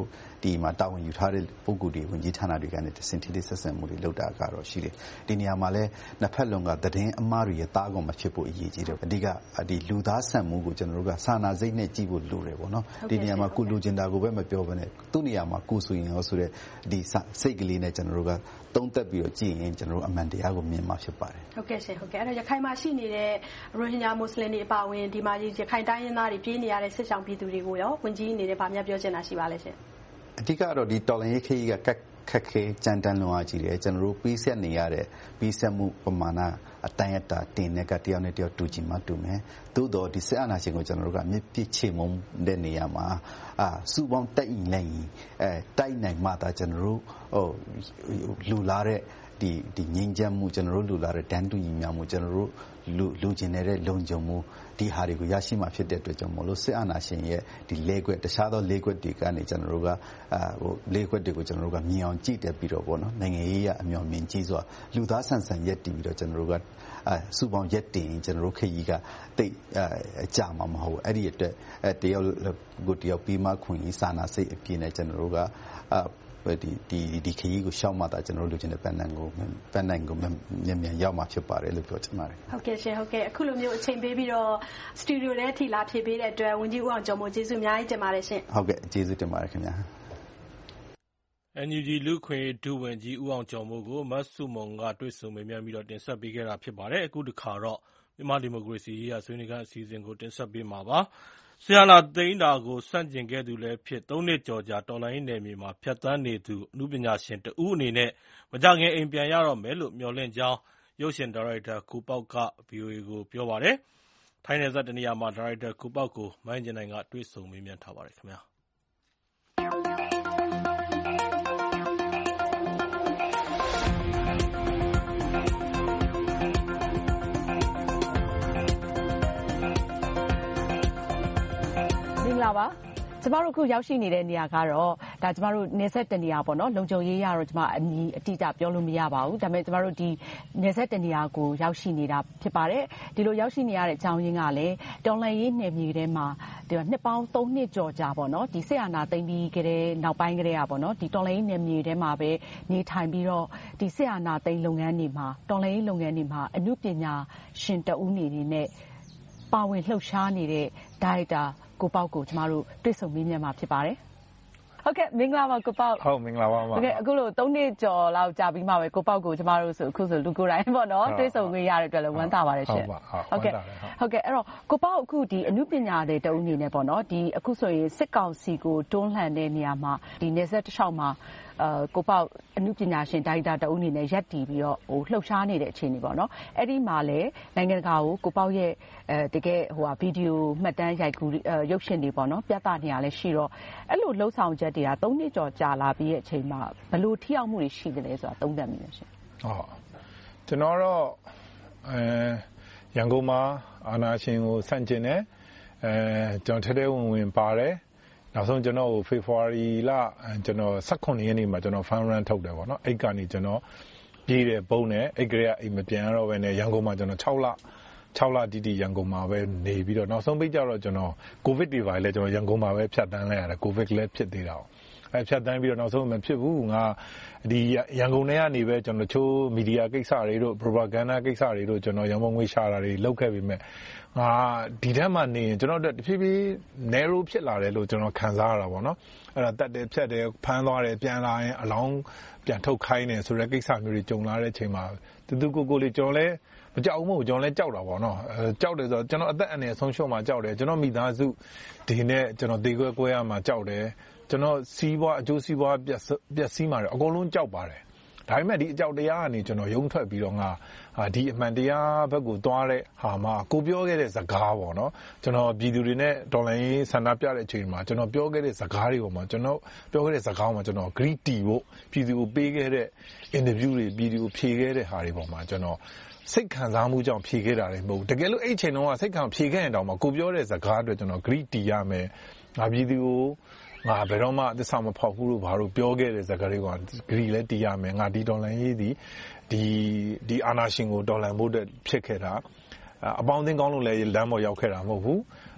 ဒီမှာတာဝန်ယူထားတဲ့ပုဂ္ဂိုလ်တွေဝန်ကြီးဌာနတွေကနေတဆင့်ထိတွေ့ဆက်ဆံမှုတွေလုပ်တာကတော့ရှိတယ်ဒီနေရာမှာလည်းနှစ်ဖက်လုံးကသတင်းအမှားတွေရဲ့တားကုန်မဖြစ်ဖို့အရေးကြီးတယ်အဓိကဒီလူသားဆန်မှုကိုကျွန်တော်တို့ကစာနာစိတ်နဲ့ကြည့်ဖို့လိုတယ်ပေါ့နော်ဒီနေရာမှာကိုလူကျင်တာကိုပဲမပြောဘဲနဲ့သူ့နေရာမှာကိုဆိုရင်ရောဆိုတဲ့ဒီစိတ်ကလေးနဲ့ကျွန်တော်တို့ကသုံးသက်ပြီးတော့ကြည့်ရင်ကျွန်တော်တို့အမှန်တရားကိုမြင်မှာဖြစ်ပါတယ်ဟုတ်ကဲ့ရှင်ဟုတ်ကဲ့အဲ့တော့ရခိုင်မှာရှိနေတဲ့ရိုဟင်ဂျာမွတ်စလင်တွေအပါအဝင်ဒီမှာရခိုင်တိုင်းရင်းသားတွေပြေးနေရတဲ့စစ်ဆောင်ပြည်သူတွေကိုရောဝန်ကြီးအနေနဲ့ဗာများပြောချင်တာရှိပါလဲရှင်အဓိကတော့ဒီတော်လှန်ရေးခရီးကခက်ခဲကြမ်းတမ်းလွန်အားကြီးတယ်ကျွန်တော်တို့ပြီးဆက်နေရတဲ့ပြီးဆက်မှုပမာဏအတိုင်းအတာတင်တဲ့ကတယောက်နဲ့တယောက်တူကြည့်မှတူမယ်သို့တော့ဒီစစ်အာဏာရှင်ကိုကျွန်တော်တို့ကမြစ်ပြစ်ချေမုန်းတဲ့နေရာမှာစုပေါင်းတိုက်ရင်လည်းတိုက်နိုင်မှသာကျွန်တော်တို့လူလာတဲ့ဒီငြိမ်းချမ်းမှုကျွန်တော်တို့လူလာတဲ့တန်းတူညီမျှမှုကျွန်တော်တို့လူကျင်နေတဲ့လုံခြုံမှုဒီဟာတွေကိုရရှိမှဖြစ်တဲ့အတွက်ကြောင့်မလို့စစ်အာဏာရှင်ရဲ့ဒီလေးကွက်တခြားသောလေးကွက်တွေကနေကျွန်တော်တို့ကလေးကွက်တွေကိုကျွန်တော်တို့ကမြင်အောင်ကြည့်တက်ပြီးတော့ပေါ့နော်နိုင်ငံရေးရအမျှော်မြင်ကြီးစွာလူသားဆန်ဆန်ရက်တည်ပြီးတော့ကျွန်တော်တို့ကစုပေါင်းရက်တည်ကျွန်တော်တို့ခရီးကတိတ်ကြာမှာမဟုတ်အဲ့ဒီအတွက်တယောက်ကိုတယောက်ပြီးမှခွင့်စာနာစိတ်အပြည့်နဲ့ကျွန်တော်တို့ကဒီခရီးကိုရှောက်မှသာကျွန်တော်တို့လူချင်းတဲ့ပန်းနိုင်ကိုမြန်ရောက်မှာဖြစ်ပါတယ်လို့ပြောချင်ပါတယ်ဟုတ်ကဲ့ရှင်ဟုတ်ကဲ့အခုလိုမျိုးအချိန်ပေးပြီးတော့စတူဒီယိုထဲထိလာဖြည့်ပေးတဲ့အတွက်ဝန်ကြီးဦးအောင်ကျော်မိုးကျေးဇူးအများကြီးတင်ပါတယ်ရှင်ဟုတ်ကဲ့ကျေးဇူးတင်ပါတယ်ခင်ဗျာ NUG လူခွင့်ဒုဝန်ကြီးဦးအောင်ကျော်မိုးကိုမဆုမွန်ကတွေ့ဆုံမေးမြန်းပြီးတော့တင်ဆက်ပေးခဲ့တာဖြစ်ပါတယ်အခုတစ်ခါတော့မြန်မာဒီမိုကရေစီရေးဆွေးနွေးခန်းအစီအစဉ်ကိုတင်ဆက်ပေးမှာပါဆီယနာသိန်းတာကိုစန့်ကျင်ခဲ့သူလည်းဖြစ်3နှစ်ကျော်ကြာတော်လိုင်းနယ်မြေမှာဖြတ်သန်းနေသူအမှုပညာရှင်တဦးအနေနဲ့မကြခင်အိမ်ပြန်ရတော့မယ်လို့မျှော်လင့်ကြောင်းရုပ်ရှင်ဒါရိုက်တာကိုပေါက်က VOA ကိုပြောပါတယ်ထိုင်းနယ်စပ်တနေရာမှာဒါရိုက်တာကိုပေါက်ကိုမိုင်းကျင်နိုင်ကတွေ့ဆုံမေးမြန်းထားပါတယ်ခင်ဗျာပါကျမတို့အခုရောက်ရှိနေတဲ့နေရာကတော့ဒါကျမတို့နေဆက်တနေရာပေါ့နော်လုံခြုံရေးရတော့ကျမအညီအတိအကျပြောလို့မရပါဘူးဒါပေမဲ့ကျမတို့ဒီနေဆက်တနေရာကိုရောက်ရှိနေတာဖြစ်ပါတယ်ဒီလိုရောက်ရှိနေရတဲ့အကြောင်းရင်းကလည်းတော်လှန်ရေးနယ်မြေထဲမှာဒီနှစ်ပေါင်း3နှစ်ကျော်ကြာပေါ့နော်ဒီဆက်အာဏာသိမ်းပြီးကြတဲ့နောက်ပိုင်းကတည်းကပေါ့နော်ဒီတော်လှန်ရေးနယ်မြေထဲမှာပဲနေထိုင်ပြီးတော့ဒီဆက်အာဏာသိမ်းလုပ်ငန်းတွေမှာတော်လှန်ရေးလုပ်ငန်းတွေမှာအမှုပညာရှင်တဦးနေနဲ့ပါဝင်လှုပ်ရှားနေတဲ့ဒါရိုက်တာကိုပေါက်ကိုကျမတို့တွေ့ဆုံမေးမြန်းမှာဖြစ်ပါတယ်ဟုတ်ကဲ့မင်္ဂလာပါကိုပေါက်ဟုတ်မင်္ဂလာပါဟုတ်ကဲ့အခုလို3နှစ်ကျော်လောက်ကြာပြီးမှပဲကိုပေါက်ကိုကျမတို့ဆိုအခုဆိုလူကိုယ်တိုင်ပေါ့နော်တွေ့ဆုံခွင့်ရတဲ့အတွက်လည်းဝမ်းသာပါတယ်ရှင်ဟုတ်ကဲ့ဟုတ်ကဲ့အဲ့တော့ကိုပေါက်အခုဒီအမှုပညာတွေတဦးအနေနဲ့ပေါ့နော်ဒီအခုဆိုရင်စစ်ကောင်စီကိုတွန်းလှန်တဲ့နေရာမှာဒီနေဆက်တစ်လျှောက်မှာကိုပေါက်အမှုပညာရှင်ဒါရိုက်တာတဦးအနေနဲ့ရပ်တည်ပြီးတော့လှုပ်ရှားနေတဲ့အခြေအနေပေါ့နော်အဲ့ဒီမှာလည်းနိုင်ငံတကာကိုကိုပေါက်ရဲ့တကယ်ဗီဒီယိုမှတ်တမ်းရိုက်ကူးရုပ်ရှင်တွေပေါ့နော်ပြသနေရလဲရှိတော့အဲ့လိုလှုပ်ဆောင်ချက်တွေက3နှစ်ကျော်ကြာလာပြီးတဲ့အချိန်မှာဘယ်လိုထိရောက်မှုတွေရှိတယ်လဲဆိုတာသုံးသပ်မိလို့ရှင်ဟုတ်ကျွန်တော်တော့ရန်ကုန်မှာအာဏာရှင်ကိုဆန့်ကျင်တယ်ကျွန်တော်ထဲထဲဝင်ပါတယ်နောက်ဆုံးကျွန်တော်ကိုဖေဖော်ဝါရီလကျွန်တော်18ရက်နေ့မှာကျွန်တော် fan run ထုတ်တယ်ပေါ့နော်အဲ့ကနေကျွန်တော်ပြေးတယ်ပုံတယ်အဲ့ကလေးကအိမ်မပြန်တော့ဘဲနဲ့ရန်ကုန်မှာကျွန်တော်6လတီတီရန်ကုန်မှာပဲနေပြီးတော့နောက်ဆုံးပိတ်ကြတော့ကျွန်တော်ကိုဗစ်တွေပါလဲကျွန်တော်ရန်ကုန်မှာပဲဖြတ်တန်းလိုက်ရတယ်ကိုဗစ်လည်းဖြစ်သေးတာဖြတ်တန်းပြီးတော့နောက်ဆုံးမဖြစ်ဘူးငါဒီရန်ကုန်ထဲကနေပဲကျွန်တော်ချိုးမီဒီယာကိစ္စတွေတို့ propaganda ကိစ္စတွေတို့ကျွန်တော်ရန်ကုန်ငွေရှာတာတွေလုပ်ခဲ့ပြီးမဲ့ငါဒီထက်မှနေရင်ကျွန်တော်တို့တဖြည်းဖြည်း narrow ဖြစ်လာတယ်လို့ကျွန်တော်ခံစားရတာပေါ့နော်အဲ့ဒါတက်တယ်ဖြတ်တယ်ဖမ်းသွားတယ်ပြန်လာရင်အလောင်းပြန်ထုတ်ခိုင်းတယ်ဆိုတဲ့ကိစ္စမျိုးတွေကြုံလာတဲ့အချိန်မှာတူကိုလေးကျွန်တော်လဲမကြောက်ဘူးမဟုတ်ကျွန်တော်လဲကြောက်တာပေါ့နော်ကြောက်တယ်ဆိုတော့ကျွန်တော်အသက်အန္တရာယ်ဆုံးရှုံးမှကြောက်တယ်ကျွန်တော်မိသားစုဒီနဲ့ကျွန်တော်သေခွဲရမှကြောက်တယ်ကျွန်တော်စီးပွားအကျိုးစီးပွားပျက်စီးမှာအကုန်လုံးကြောက်ပါတယ်ဒါပေမဲ့ဒီအကြောက်တရားကနေကျွန်တော်ရုံးထွက်ပြီးတော့ငါဒီအမှန်တရားဘက်ကိုသွားတဲ့ဟာမှာကိုပြောခဲ့တဲ့စကားပေါ့နော်ကျွန်တော်ပြည်သူတွေနဲ့တော်လိုင်းဆန္ဒပြတဲ့အချိန်မှာကျွန်တော်ပြောခဲ့တဲ့စကားတွေပေါ်မှာကျွန်တော်ပြောခဲ့တဲ့စကားမှာကျွန်တော် greet တီဖို့ပြည်သူကိုပေးခဲ့တဲ့ interview တွေပြည်သူကိုဖြေခဲ့တဲ့ဟာတွေပေါ်မှာကျွန်တော်စိတ်ခံစားမှုကြောင့်ဖြေခဲ့တာတွေမဟုတ်ဘူးတကယ်လို့အဲ့အချိန်တုန်းကစိတ်ခံဖြေခဲ့ရင်တောင်မှကိုပြောတဲ့စကားအတွက်ကျွန်တော် greet တီရမယ်ငါပြည်သူကိုငါဘယ်တော့မှသစ္စာမဖောက်ဘူးလို့ဘာလို့ပြောခဲ့တဲ့စကားတွေကဂရီလဲတီးရမယ်ငါဒီဒေါ်လာရေးဒီအာနာရှင်ကိုဒေါ်လာမို့တဲ့ဖြစ်ခဲ့တာအပေါင်းအသင်းကောင်းလို့လည်းလမ်းပေါ်ရောက်ခဲ့တာမဟုတ်ဘူး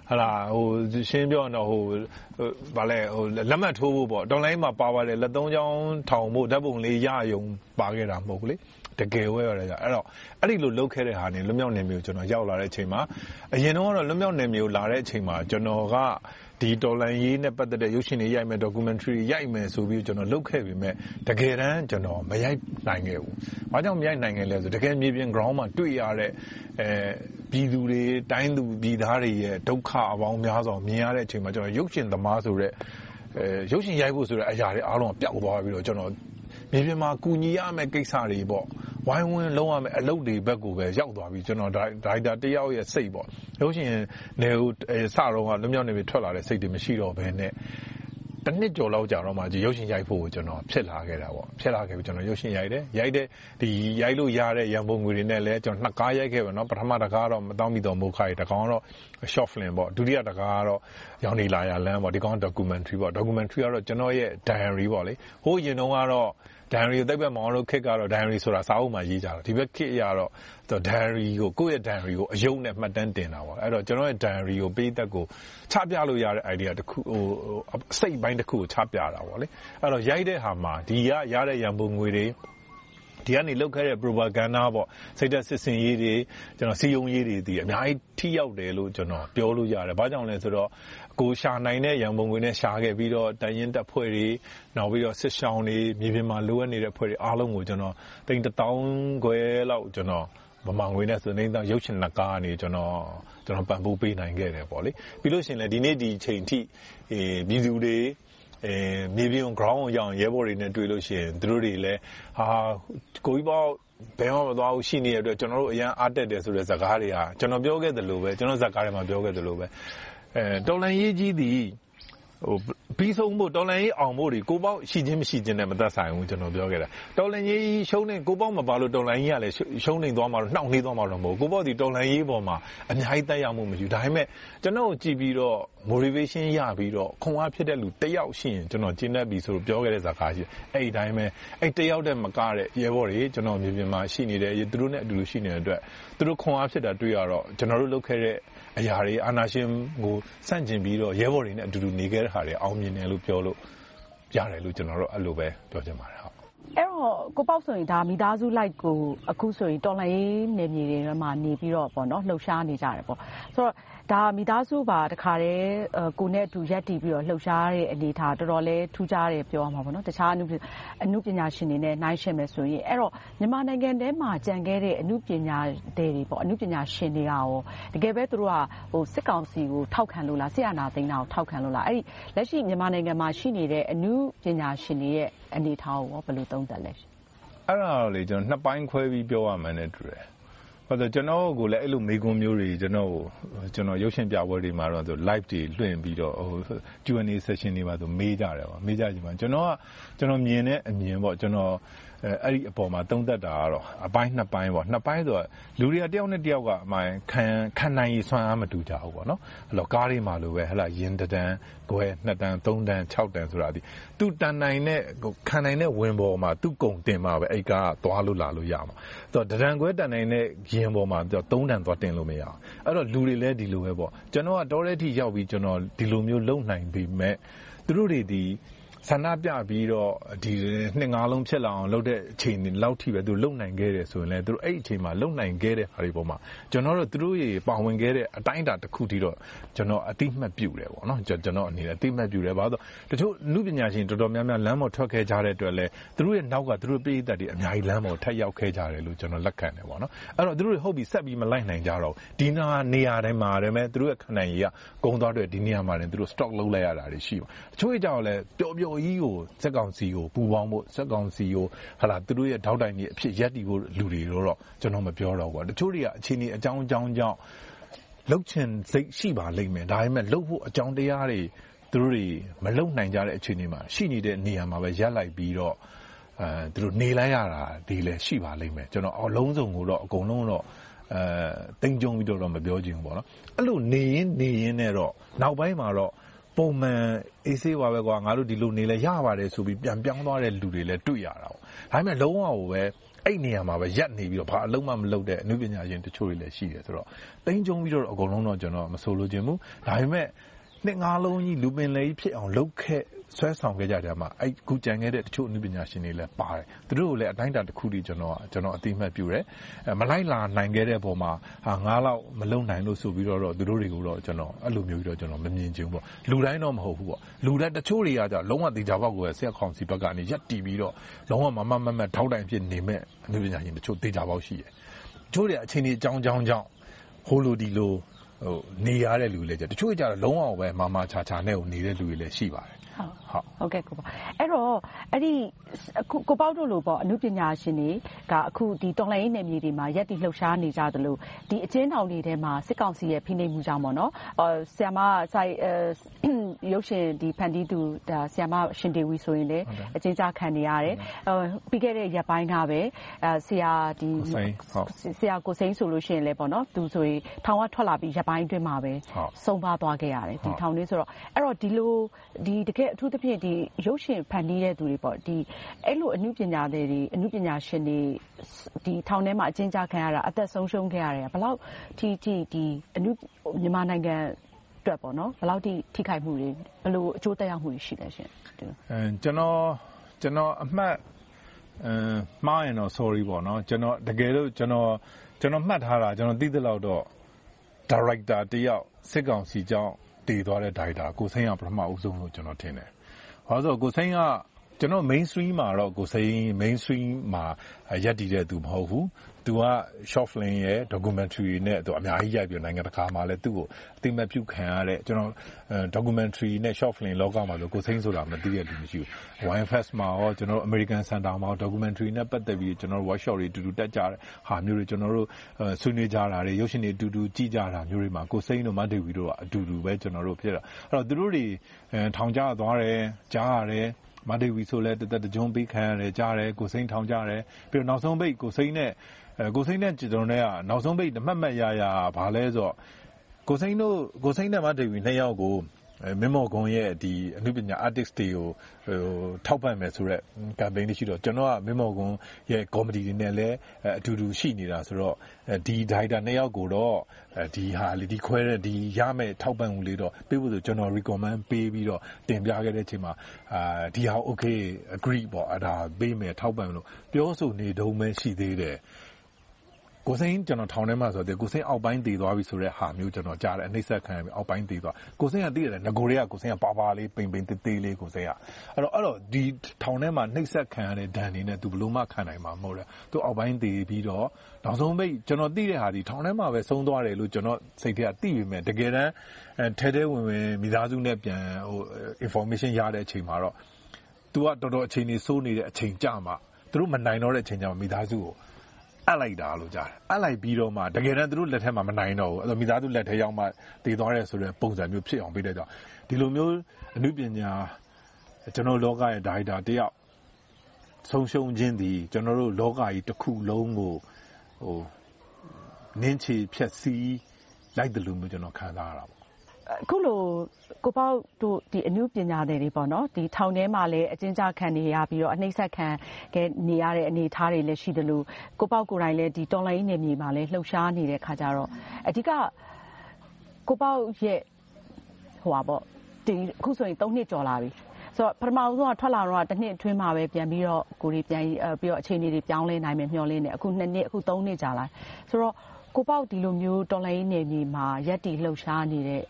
ရှင်းပြောတော့လက်မှတ်ထိုးဖို့ပေါ့တော်လိုင်းမှာပါပါတယ်လက်သုံးချောင်းထောင်ဖို့ဓာတ်ပုံလေးရယုံပါခဲ့တာမဟုတ်ဘူးလေတကယ်ဝဲရတယ်ကြအဲ့တော့အဲ့ဒီလိုလုပ်ခဲ့တဲ့ဟာနေလွတ်မြောက်နယ်မြေကိုကျွန်တော်ရောက်လာတဲ့အချိန်မှာအရင်တော့လွတ်မြောက်နယ်မြေကိုလာတဲ့အချိန်မှာကျွန်တော်ကဒီတော်လန်ရေးနဲ့ပတ်သက်တဲ့ရုပ်ရှင်တွေရိုက်မယ် documentary ရိုက်မယ်ဆိုပြီးကျွန်တော်လုပ်ခဲ့ပေမဲ့တကယ်တမ်းကျွန်တော်မရိုက်နိုင်ခဲ့ဘူး။ဘာကြောင့်မရိုက်နိုင်ခဲ့လဲဆိုတကယ်မြေပြင် ground မှာတွေ့ရတဲ့ပြည်သူတွေတိုင်းသူပြည်သားတွေရဲ့ဒုက္ခအပေါင်းများစွာမြင်ရတဲ့အချိန်မှာကျွန်တော်ရုပ်ရှင်သမားဆိုတဲ့ရုပ်ရှင်ရိုက်ဖို့ဆိုတဲ့အရာတွေအားလုံးပျောက်သွားပြီးတော့ကျွန်တော်မြေပြင်မှာကူညီရမယ့်ကိစ္စတွေပေါ့ဝိုင်းဝန်းလုံးရမယ့်အလုပ်တွေဘက်ကိုပဲရောက်သွားပြီကျွန်တော်ဒါရိုက်တာတယောက်ရဲ့စိတ်ပေါ့ရုပ်ရှင်နယ်ကိုစတော့ကလွတ်မြောက်နေပြီထွက်လာတဲ့စိတ်တွေမရှိတော့ဘဲနဲ့တစ်နှစ်ကျော်လောက်ကြာတော့မှရုပ်ရှင်ရိုက်ဖို့ကိုကျွန်တော်ဖြစ်လာခဲ့တာပေါ့ဖြစ်လာခဲ့ပြီကျွန်တော်ရုပ်ရှင်ရိုက်တယ်ဒီရိုက်လို့ရတဲ့ရန်ပုံငွေတွေနဲ့လည်းကျွန်တော်နှစ်ကားရိုက်ခဲ့ပါတော့ပထမတစ်ကားတော့မတောင်းမိတော့မိုးခိုင်တစ်ကောင်တော့ short film ပေါ့ဒုတိယတစ်ကားကတော့ရောင်နေလာရလမ်းပေါ့ဒီကောင် documentary ပေါ့ documentary ကတော့ကျွန်တော်ရဲ့ diary ပေါ့လေဟိုရင်တုန်းကတော့ diary ကိုတိတ်ပဲမောင်တို့ခက်ကတော့ diary ဆိုတာစာအုပ်မှာရေးကြတာဒီဘက်ခက်ရတော့ diary ကိုကိုယ့်ရဲ့ diary ကိုအယုံနဲ့မှတ်တမ်းတင်တာပေါ့အဲ့တော့ကျွန်တော်ရဲ့ diary ကိုပေးသက်ကိုချပြလို့ရတဲ့ idea တစ်ခုစိတ်ပိုင်းတစ်ခုကိုချပြတာပေါ့လေအဲ့တော့ရိုက်တဲ့ဟာမှာဒီရတဲ့ရန်ပုံငွေတွေဒီကနေလောက်ခဲ့တဲ့ propaganda ပေါ့စိတ်သက်စစ်စင်ရေးတွေကျွန်တော်စီယုံရေးတွေဒီအများကြီးထိရောက်တယ်လို့ကျွန်တော်ပြောလို့ရတယ်။ဘာကြောင့်လဲဆိုတော့ကိုရှာနိုင်တဲ့ရန်ပုံငွေနဲ့ရှာခဲ့ပြီးတော့တိုင်ရင်တက်ဖွဲ့တွေနောက်ပြီးတော့စစ်ရှောင်းတွေမြေပြင်မှာလိုအပ်နေတဲ့ဖွဲ့တွေအားလုံးကိုကျွန်တော်တိန်1000ခွဲလောက်ကျွန်တော်မမငွေနဲ့ဆိုနေတော့ရုပ်ရှင်နှစ်ကားကနေကျွန်တော်ပံ့ပိုးပေးနိုင်ခဲ့တယ်ပေါ့လေ။ပြီးလို့ရှိရင်လည်းဒီနေ့ဒီချိန်ထိပြည်သူတွေမြေပြင် ground ကိုရောက်ရဲဘော်တွေနဲ့တွေ့လို့ရှိရင်သူတို့တွေလည်းကိုကြီးပေါ့ဘယ်မှမသွားဘူးရှိနေတဲ့အတွက်ကျွန်တော်တို့အရန်အားတက်တယ်ဆိုတဲ့ဇာတ်ကားတွေကကျွန်တော်ပြောခဲ့သလိုပဲကျွန်တော်ဇာတ်ကားတွေမှာပြောခဲ့သလိုပဲတော်လန်ရေးကြီးသည်ပြီးဆုံးဖို့တော်လန်ရေးအောင်ဖို့တွေကိုပေါ့ရှိချင်းမရှိချင်းနဲ့မသက်ဆိုင်ဘူးကျွန်တော်ပြောခဲ့တာတော်လန်ရေးရှုံးနေကိုပေါ့မပါလို့တော်လန်ရေးကလည်းရှုံးနေသွားမှာတော့နှောက်နှေးသွားမှာတော့မဟုတ်ကိုပေါ့ဒီတော်လန်ရေးပေါ်မှာအများကြီးတက်ရောက်မှုမရှိဘူးဒါပေမဲ့ကျွန်တော်ကြည့်ပြီးတော့ motivation ရပြီးတော့ခွန်အားဖြစ်တဲ့လူတယောက်ရှိရင်ကျွန်တော်ကျင်းတတ်ပြီဆိုလို့ပြောခဲ့တဲ့ဇာတ်ကားရှိအဲ့ဒီတိုင်းပဲအဲ့တယောက်တည်းမကတဲ့ရဲဘော်တွေကျွန်တော်မြေပြင်မှာရှိနေတယ်သူတို့နဲ့အတူတူရှိနေတဲ့အတွက်သူတို့ခွန်အားဖြစ်တာတွေ့ရတော့ကျွန်တော်တို့လုပ်ခဲ့တဲ့အရာတွေအာနာရှင်ကိုစန့်ကျင်ပြီးတော့ရဲဘော်တွေနဲ့အတူတူနေခဲ့တဲ့ဟာတွေအောင်မြင်တယ်လို့ပြောလို့ရတယ်လို့ကျွန်တော်တို့အဲ့လိုပဲပြောချင်ပါတယ်ဟုတ်အဲ့တော့ကိုပေါ့ဆိုရင်ဒါမိသားစုလိုက်ကိုအခုဆိုရင်တော်လှန်ရေးနယ်မြေတွေမှာနေပြီးတော့ပေါ့နော်လှုပ်ရှားနေကြတယ်ပေါ့ဆိုတော့ဒါမိသားစုပါတခါတည်းကိုနဲ့အတူရက်တည်ပြီးတော့လှုပ်ရှားတဲ့အနေထားတော်တော်လေးထူးခြားတယ်ပြောရမှာပေါ့နော်တခြားအမှုပညာရှင်တွေနဲ့နှိုင်းယှဉ်မယ်ဆိုရင်အဲ့တော့မြန်မာနိုင်ငံထဲမှာကြံခဲ့တဲ့အမှုပညာတွေပေါ့အမှုပညာရှင်တွေကရောတကယ်ပဲသူတို့ကစစ်ကောင်စီကိုထောက်ခံလို့လားဆရာနာသိန်းတာကိုထောက်ခံလို့လားအဲ့ဒီလက်ရှိမြန်မာနိုင်ငံမှာရှိနေတဲ့အမှုပညာရှင်တွေရဲ့အနေထားကိုဘယ်လိုသုံးသပ်လဲအဲ့ဒါလေကျွန်တော်နှစ်ပိုင်းခွဲပြီးပြောရမှန်းနဲ့တူတယ်ဘာလို့ကျွန်တော်ကိုလည်းအဲ့လိုမေကွန်မျိုးတွေကျွန်တော်ရုပ်ရှင်ပြပွဲတွေမှာတော့ live တွေလွှင့်ပြီးတော့Q&A session တွေမှာဆိုမေးကြတယ်ပေါ့မေးကြကြမှာကျွန်တော်မြင်တဲ့အမြင်ပေါ့ကျွန်တော်အဲ့ဒီအပေါ်မှာသုံးသပ်တာကတော့အပိုင်းနှစ်ပိုင်းပေါ့နှစ်ပိုင်းဆိုတော့လူတွေကတယောက်နဲ့တယောက်ကအမှန်ခံနိုင်ရစွမ်းအားမတူကြဘူးပေါ့နော်အဲ့တော့ကားတွေမှာလိုပဲဟလာရင်တန်းခွဲ2တန်း3တန်း6တန်းဆိုတာဒီသူတန်နိုင်တဲ့ခံနိုင်တဲ့ဝင်ပေါ်မှာသူကုန်တင်မှာပဲအဲ့ကားသွားလို့လာလို့ရမှာဆိုတော့တန်းခွဲတန်နိုင်တဲ့ရင်ပေါ်မှာ3တန်းသွားတင်လို့မရအောင်အဲ့တော့လူတွေလည်းဒီလိုပဲပေါ့ကျွန်တော်ကတောထဲထိရောက်ပြီးကျွန်တော်ဒီလိုမျိုးလုံနိုင်ပြီမဲ့သူတို့တွေဒီဆန္ဒပြပြီးတော့ဒီနှစ်ငါးလုံးဖြစ်လာအောင်လုပ်တဲ့အချိန်တွေလောက်ထိပဲသူလုံနိုင်ခဲ့တယ်ဆိုရင်လည်းသူတို့အဲ့အချိန်မှာလုံနိုင်ခဲ့တဲ့ဟာတွေပေါ်မှာကျွန်တော်တို့သူတို့ရေပါဝင်ခဲ့တဲ့အတိုင်းအတာတစ်ခုထိတော့ကျွန်တော်အတိမတ်ပြုတယ်ပေါ့နော်ကျွန်တော်အနေနဲ့အတိမတ်ပြုတယ်ဘာလို့တချို့နုပညာရှင်တော်တော်များများလမ်းပေါ်ထွက်ခဲ့ကြတဲ့အတွက်လည်းသူတို့ရဲ့နောက်ကသူတို့ပြည်သက်တွေအများကြီးလမ်းပေါ်ထက်ရောက်ခဲ့ကြတယ်လို့ကျွန်တော်လက်ခံတယ်ပေါ့နော်အဲ့တော့သူတို့ဟုတ်ပြီဆက်ပြီးမလိုက်နိုင်ကြတော့ဒီနေရာတိုင်းမှာလည်းသူတို့ရဲ့ခဏကြီးကကုန်းသွားတဲ့ဒီနေရာမှာလည်းသူတို့ stock လုပ်လိုက်ရတာတွေရှိပါတချို့ကြောင့်လည်းပျော်ကြီးကိုစက်ကောင်စီကိုပူပေါင်းဖို့စက်ကောင်စီကိုဟာလာသူတို့ရဲ့ထောက်တိုင်ကြီးအဖြစ်ရက်တီဖို့လူတွေတော့ကျွန်တော်မပြောတော့ဘူးတချို့တွေကအခြေအနေအကြောင်းကြောင့်လှုပ်ချင်စိတ်ရှိပါလိမ့်မယ်ဒါပေမဲ့လှုပ်ဖို့အကြောင်းတရားတွေသူတို့တွေမလှုပ်နိုင်ကြတဲ့အခြေအနေမှာရှိနေတဲ့နေရာမှာပဲရက်လိုက်ပြီးတော့သူတို့နေလိုက်ရတာဒီလည်းရှိပါလိမ့်မယ်ကျွန်တော်အလုံးစုံကိုတော့အကုန်လုံးတော့တိမ်ကြုံပြီးတော့မပြောချင်ဘူးပေါ့နော်အဲ့လိုနေရင်နဲ့တော့နောက်ပိုင်းမှာတော့ပုံမှန်အေးဆေးပါပဲကွာငါတို့ဒီလိုနေလဲရပါတယ်ဆိုပြီးပြန်ပြောင်းသွားတဲ့လူတွေလည်းတွေ့ရတာပေါ့ဒါပေမဲ့လုံးဝကိုပဲအဲ့နေရာမှာပဲရက်နေပြီးတော့ဘာအလုံးမှမလုပ်တဲ့အနုပညာရှင်တချို့တွေလည်းရှိတယ်ဆိုတော့တိမ်ကြုံပြီးတော့အကုန်လုံးတော့ကျွန်တော်မဆိုလိုချင်ဘူးဒါပေမဲ့နှစ်ငါးလုံးကြီးလူပင်လေးဖြစ်အောင်လုပ်ခဲ့ဆွဲဆောင်ခဲ့ကြတယ်မှာအဲ့ခုကြံခဲ့တဲ့တချို့အနုပညာရှင်တွေလည်းပါတယ်သူတို့ကိုလည်းအတိုင်းအတာတစ်ခုတည်းကျွန်တော်အသိမှတ်ပြုတယ်မလိုက်လာနိုင်ခဲ့တဲ့ပုံမှာငါးလောက်မလုံနိုင်လို့ဆိုပြီးတော့သူတို့တွေကိုတော့ကျွန်တော်အဲ့လိုမျိုးပြီးတော့ကျွန်တော်မမြင်ချင်ဘူးပေါ့လူတိုင်းတော့မဟုတ်ဘူးပေါ့လူတိုင်းတချို့တွေကကြာလုံးဝတေချာပေါက်ကိုဆက်ခေါင်စီဘက်ကနေရက်တီးပြီးတော့လုံးဝမထောက်တိုင်ဖြစ်နေမဲ့အနုပညာရှင်တချို့တေချာပေါက်ရှိတယ်တချို့တွေအချိန်ကြီးအကြောင်းဟိုလိုဒီလိုနေရတဲ့လူလည်းကြတချို့ကြတော့လုံးဝပဲမချာနဲ့ကိုနေတဲ့လူတွေလည်းရှိပါတယ်ဟုတ်ကဲ့ကိုပေါ့အဲ့တော့အဲ့ဒီကိုပေါက်တို့လို့ပေါ့အနုပညာရှင်တွေကအခုဒီတော်လှန်ရေးနယ်မြေတွေမှာရက်တီလှုပ်ရှားနေကြသလိုဒီအချင်းထောင်တွေထဲမှာစစ်ကောင်စီရဲ့ဖိနှိပ်မှုကြောင့်ပေါ့နော်ဆရာမဆိုင်ရုပ်ရှင်ဒီဖန်တီးသူဒါဆရာမရှင်တေဝီဆိုရင်လည်းအချင်းချခံနေရတယ်ပြီးခဲ့တဲ့ရက်ပိုင်းကပဲဆရာကိုစိမ်းဆိုလို့ရှိရင်လည်းပေါ့နော်သူဆိုရင်ထောင်ကထွက်လာပြီးရက်ပိုင်းအတွင်းမှာပဲဆုံးပါသွားခဲ့ရတယ်ဒီထောင်လေးဆိုတော့အဲ့တော့ဒီလိုဒီတကယ်အထူးသဖြင့်ဒီရုပ်ရှင်ဖန်တီးတဲ့သူတွေပေါ့ဒီအဲ့လိုအနုပညာရှင်တွေဒီထောင်ထဲမှာအကျဉ်းချခံရတာအသက်ဆုံးရှုံးခဲ့ရတယ်ဘယ်လောက်ထိဒီအနုမြန်မာနိုင်ငံအတွက်ပေါ့နော်ဘယ်လောက်ထိခိုက်မှုတွေဘယ်လိုအကျိုးသက်ရောက်မှုတွေရှိလဲရှင်ကျွန်တော်အမှတ်မှားရင်တော့ sorry ပေါ့နော်ကျွန်တော်တကယ်လို့ကျွန်တော်မှတ်ထားတာကျွန်တော်သိသလောက်တော့ director တယောက်စစ်ကောင်စီကြောင့်တည်သွားတဲ့ director ကိုစိမ်းကပထမအဦးဆုံးလို့ကျွန်တော်ထင်တယ်။ဘာလို့ဆိုကိုစိမ်းကကျွန်တော် mainstream မှာတော့ကိုစိမ်း mainstream မှာရက်တည်တဲ့သူမဟုတ်ဘူး။ तू က short film ရဲ့ documentary နဲ့ तू အများကြီးရိုက်ပြီးနိုင်ငံတကာမှာလည်းသူ့ကိုအသိမှတ်ပြုခံရတဲ့ကျွန်တော် documentary နဲ့ short film လောကမှာဆိုကိုစိမ်းဆိုတာမသိရဘူးမရှိဘူး။ YFest မှာရောကျွန်တော် American Center မှာ documentary နဲ့ပတ်သက်ပြီးကျွန်တော် workshop တွေတူတူတက်ကြတဲ့ဟာမျိုးတွေကျွန်တော်တို့ဆွေးနွေးကြတာတွေရုပ်ရှင်တွေတူတူကြည့်ကြတာမျိုးတွေမှာကိုစိမ်းတို့မဒေဝီတို့ကအတူတူပဲကျွန်တော်တို့ဖြစ်တာအဲ့တော့သူတို့တွေထောင်ကျသွားတယ်ကြားရတယ်မဒေဝီဆိုလဲတသက်တကြုံပေးခံရတယ်ကြားတယ်ကိုစိမ်းထောင်ကြတယ်ပြီးတော့နောက်ဆုံးပိတ်ကိုစိမ်းနဲ့ကျွန်တော်နဲ့ကနောက်ဆုံးပိတ်မှတ်ရဘာလဲဆိုတော့ကိုစိမ်းနဲ့မဒေဝီနှစ်ယောက်ကိုမင်းမော်ကွန်ရဲ့ဒီအနုပညာ artist တွေကိုထောက်ပံ့မယ်ဆိုတော့ campaign တွေရှိတော့ကျွန်တော်ကမင်းမော်ကွန်ရဲ့ comedy တွေနဲ့လည်းအတူတူရှိနေတာဆိုတော့ဒီ director နှစ်ယောက်ကိုတော့ဒီဟာလေးဒီခွဲတဲ့ဒီရမယ့်ထောက်ပံ့မှုလေးတော့ပေးဖို့ဆိုကျွန်တော် recommend ပေးပြီးတော့တင်ပြခဲ့တဲ့အချိန်မှာဒီဟာ okay agree ပေါ့အဲ့ဒါပေးမယ်ထောက်ပံ့လို့ပြောဆိုနေတုံးပဲရှိသေးတယ်ကိုစိမ်းကျွန်တော်ထောင်ထဲမှာဆိုတော့ကိုစိမ်းအောက်ပိုင်းတည်သွားပြီဆိုတဲ့ဟာမျိုးကျွန်တော်ကြားတယ်အနှိမ့်ဆက်ခံရပြီးအောက်ပိုင်းတည်သွားကိုစိမ်းကတည်တယ်ငကိုတွေကကိုစိမ်းကပါလေးပိန်သေးလေးကိုစိမ်းကအဲ့တော့ဒီထောင်ထဲမှာနှိမ့်ဆက်ခံရတဲ့ဒဏ်တွေနဲ့သူဘလို့မှခံနိုင်မှာမဟုတ်ဘူးသူအောက်ပိုင်းတည်ပြီးတော့နောက်ဆုံးပိတ်ကျွန်တော်သိတဲ့ဟာဒီထောင်ထဲမှာပဲဆုံးသွားတယ်လို့ကျွန်တော်စိတ်ထဲကသိပေမဲ့တကယ်တမ်းထဲဝင်မိသားစုနဲ့ပြန်information ရတဲ့အချိန်မှာတော့သူကတော်တော်အချိန်ကြီးစိုးနေတဲ့အချိန်ကြမှာသူတို့မနိုင်တော့တဲ့အချိန်ကြမှာမိသားစုကိုအပ်လိုက်တာလို့ကြားတယ်အပ်လိုက်ပြီးတော့မှတကယ်တမ်းသူတို့လက်ထက်မှာမနိုင်တော့ဘူးအဲ့တော့မိသားစုလက်ထဲရောက်မှတည်သွားတယ်ဆိုတဲ့ပုံစံမျိုးဖြစ်အောင်ပေးတဲ့ကြောင့်ဒီလိုမျိုးအနုပညာကျွန်တော်လောကရဲ့ဒါရိုက်တာတယောက်ဆုံးရှုံးခြင်းဒီကျွန်တော်တို့လောကကြီးတစ်ခုလုံးကိုနင်းချေဖြက်စီးလိုက်တယ်လို့မျိုးကျွန်တော်ခံစားရတာပေါ့အခုလိုကိုပေါက်တို့ဒီအနုပညာတွေပေါ့နော်ဒီထောင်ထဲမှာလည်းအကျဉ်းချခံနေရပြီးတော့အနှိမ့်ဆက်ခံနေရတဲ့အနေအထားတွေလည်းရှိတယ်လို့ကိုပေါက်ကိုယ်တိုင်လည်းဒီတော်လိုင်းနေမြေမှာလည်းလှုပ်ရှားနေတဲ့ခါကြတော့အဓိကကိုပေါက်ရဲ့ပေါ့ဒီအခုဆိုရင်3နှစ်ကျော်လာပြီဆိုတော့ပထမဆုံးကထွက်လာတော့တစ်နှစ်အတွင်းမှာပဲပြန်ပြီးတော့ကိုရီပြန်ပြီးတော့အခြေအနေတွေပြောင်းလဲနိုင်မယ်မျှော်လင့်နေအခု2နှစ်အခု3နှစ်ကြာလာဆိုတော့ကိုပေါက်ဒီလိုမျိုးတော်လိုင်းနေမြေမှာရက်တီလှုပ်ရှားနေတဲ့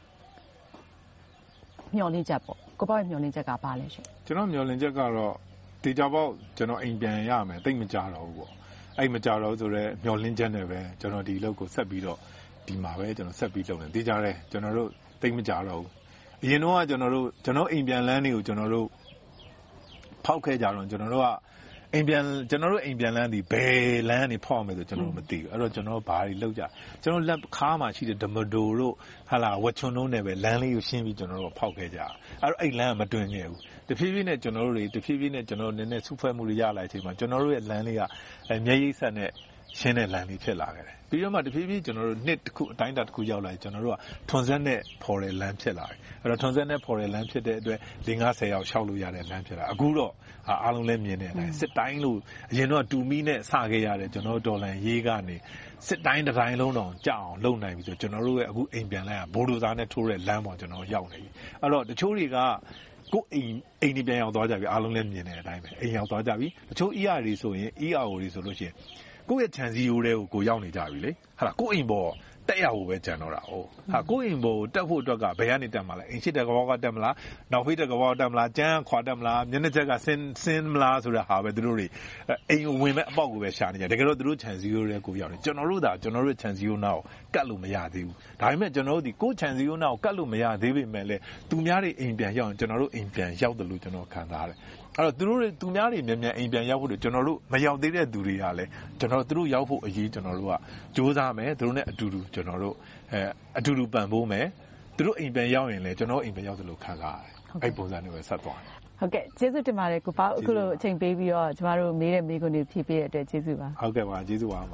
မျှော်လင့်ချက်ပေါ့ကိုပေါက်ရဲ့မျှော်လင့်ချက်ကဘာလဲရှင်ကျွန်တော်မျှော်လင့်ချက်ကတော့တေချာပေါက်ကျွန်တော်အိမ်ပြန်ရမယ်တိတ်မကြတော့ဘူးပေါ့အဲ့မကြတော့ဆိုတော့မျှော်လင့်ချက်နဲ့ပဲကျွန်တော်ဒီအလုပ်ကိုဆက်ပြီးတော့ဒီမှာပဲကျွန်တော်ဆက်ပြီးလုပ်နေတေချာတယ်ကျွန်တော်တို့တိတ်မကြတော့ဘူးအရင်တော့ကကျွန်တော်အိမ်ပြန်လမ်းတွေကိုကျွန်တော်တို့ဖောက်ခဲ့ကြတော့ကျွန်တော်တို့အိမ်ပြန်လမ်းဒီဘယ်လမ်းကနေဖောက်မယ်ဆိုကျွန်တော်မသိဘူးအဲ့တော့ကျွန်တော်ဘာတွေလုပ်ကြကျွန်တော်လက်ခါးမှာရှိတဲ့ဒမဒိုတို့ဟာလာဝချွန်တို့နဲ့ပဲလမ်းလေးကိုရှင်းပြီးကျွန်တော်တို့ဖောက်ခဲ့ကြအဲ့တော့အဲ့လမ်းကမတွင်ခဲ့ဘူးတဖြည်းဖြည်းနဲ့ကျွန်တော်တို့နည်းနည်းစုဖွဲ့မှုတွေရလာတဲ့အချိန်မှာကျွန်တော်တို့ရဲ့လမ်းလေးကမျက်ရည်ဆက်နဲ့ရှင်းတဲ့လမ်းလေးဖြစ်လာခဲ့တယ်ပြီးတော့မှတဖြည်းဖြည်းကျွန်တော်တို့နှစ်တစ်ခုအတိုင်းအတာတစ်ခုရောက်လာကျွန်တော်တို့ကထွန်ဆက်နဲ့ဖော်တဲ့လမ်းဖြစ်လာတယ်အဲ့တော့ထွန်ဆက်နဲ့ဖော်တဲ့လမ်းဖြစ်တဲ့အတွက်50ရောက်ရှောက်လို့ရတဲ့လမ်းဖြစ်လာအခုတော့အားလုံးလည်းမြင်နေတယ်စစ်တိုင်းလို့အရင်တော့တူမီနဲ့စခဲ့ရတယ်ကျွန်တော်တို့ဒေါ်လန်ရေးကနေစစ်တိုင်းတစ်တိုင်းလုံးတော့ကြောက်အောင်လုပ်နိုင်ပြီဆိုကျွန်တော်တို့ရဲ့အခုအိမ်ပြန်လိုက်ဘိုဒိုဇာနဲ့ထိုးတဲ့လမ်းပေါ်ကျွန်တော်ရောက်နေပြီအဲ့တော့တချို့တွေကကိုအိမ်ဒီပြန်ရောက်သွားကြပြီအားလုံးလည်းမြင်နေတဲ့အတိုင်းပဲအိမ်ရောက်သွားကြပြီတချို့ ER တွေဆိုရင် ERO တွေဆိုလို့ရှိရင်ကိုယ့်ရဲ့ခြံစည်းရိုးတွေကိုရောက်နေကြပြီလေဟာကိုယ့်အိမ်ပေါ်တက်ရဖို့ပဲကြံတော့တာဟုတ်ဟာကိုယ့်အိမ်ပေါ်တက်ဖို့အတွက်ကဘယ်ကနေတက်မှာလဲအိမ်ရှိတဲ့ကဘောကတက်မလားနောက်ဖေးတဲ့ကဘောတက်မလားကျန်းခွာတက်မလားမျက်နှာချက်ကဆင်းမလားဆိုတဲ့ဟာပဲသူတို့တွေအိမ်ဝင်မဲ့အပေါက်ကိုပဲရှာနေကြတကယ်တော့သူတို့ခြံစည်းရိုးတွေကိုရောက်နေကျွန်တော်တို့ခြံစည်းရိုးနောက်ကတ်လို့မရသေးဘူးဒါပေမဲ့ကျွန်တော်တို့ဒီကိုယ့်ခြံစည်းရိုးနောက်ကတ်လို့မရသေးပေမဲ့လည်းသူများတွေအိမ်ပြန်ရောက်ရင်ကျွန်တော်တို့အိမ်ပြန်ရောက်တယ်လို့ကျွန်တော်ခံစားရတယ်အဲ့တော့သူများတွေမြန်အိမ်ပြန်ရောက်ဖို့ကျွန်တော်တို့မရောက်သေးတဲ့သူတွေကလည်းကျွန်တော်တို့သူတို့ရောက်ဖို့အရေးကျွန်တော်တို့ကကြိုးစားမယ်သူတို့နဲ့အတူတူကျွန်တော်တို့အတူတူပံ့ပိုးမယ်သူတို့အိမ်ပြန်ရောက်ရင်လည်းကျွန်တော်အိမ်ပြန်ရောက်တယ်လို့ခံစားရတယ်အဲ့ပုံစံမျိုးပဲဆက်သွားတယ်ဟုတ်ကဲ့ကျေးဇူးတင်ပါတယ်ကိုပေါ့အခုလိုအချိန်ပေးပြီးတော့ကျမတို့မေးတဲ့မေးခွန်းတွေဖြေပေးတဲ့အတွက်ကျေးဇူးပါဟုတ်ကဲ့ပါကျေးဇူးပါ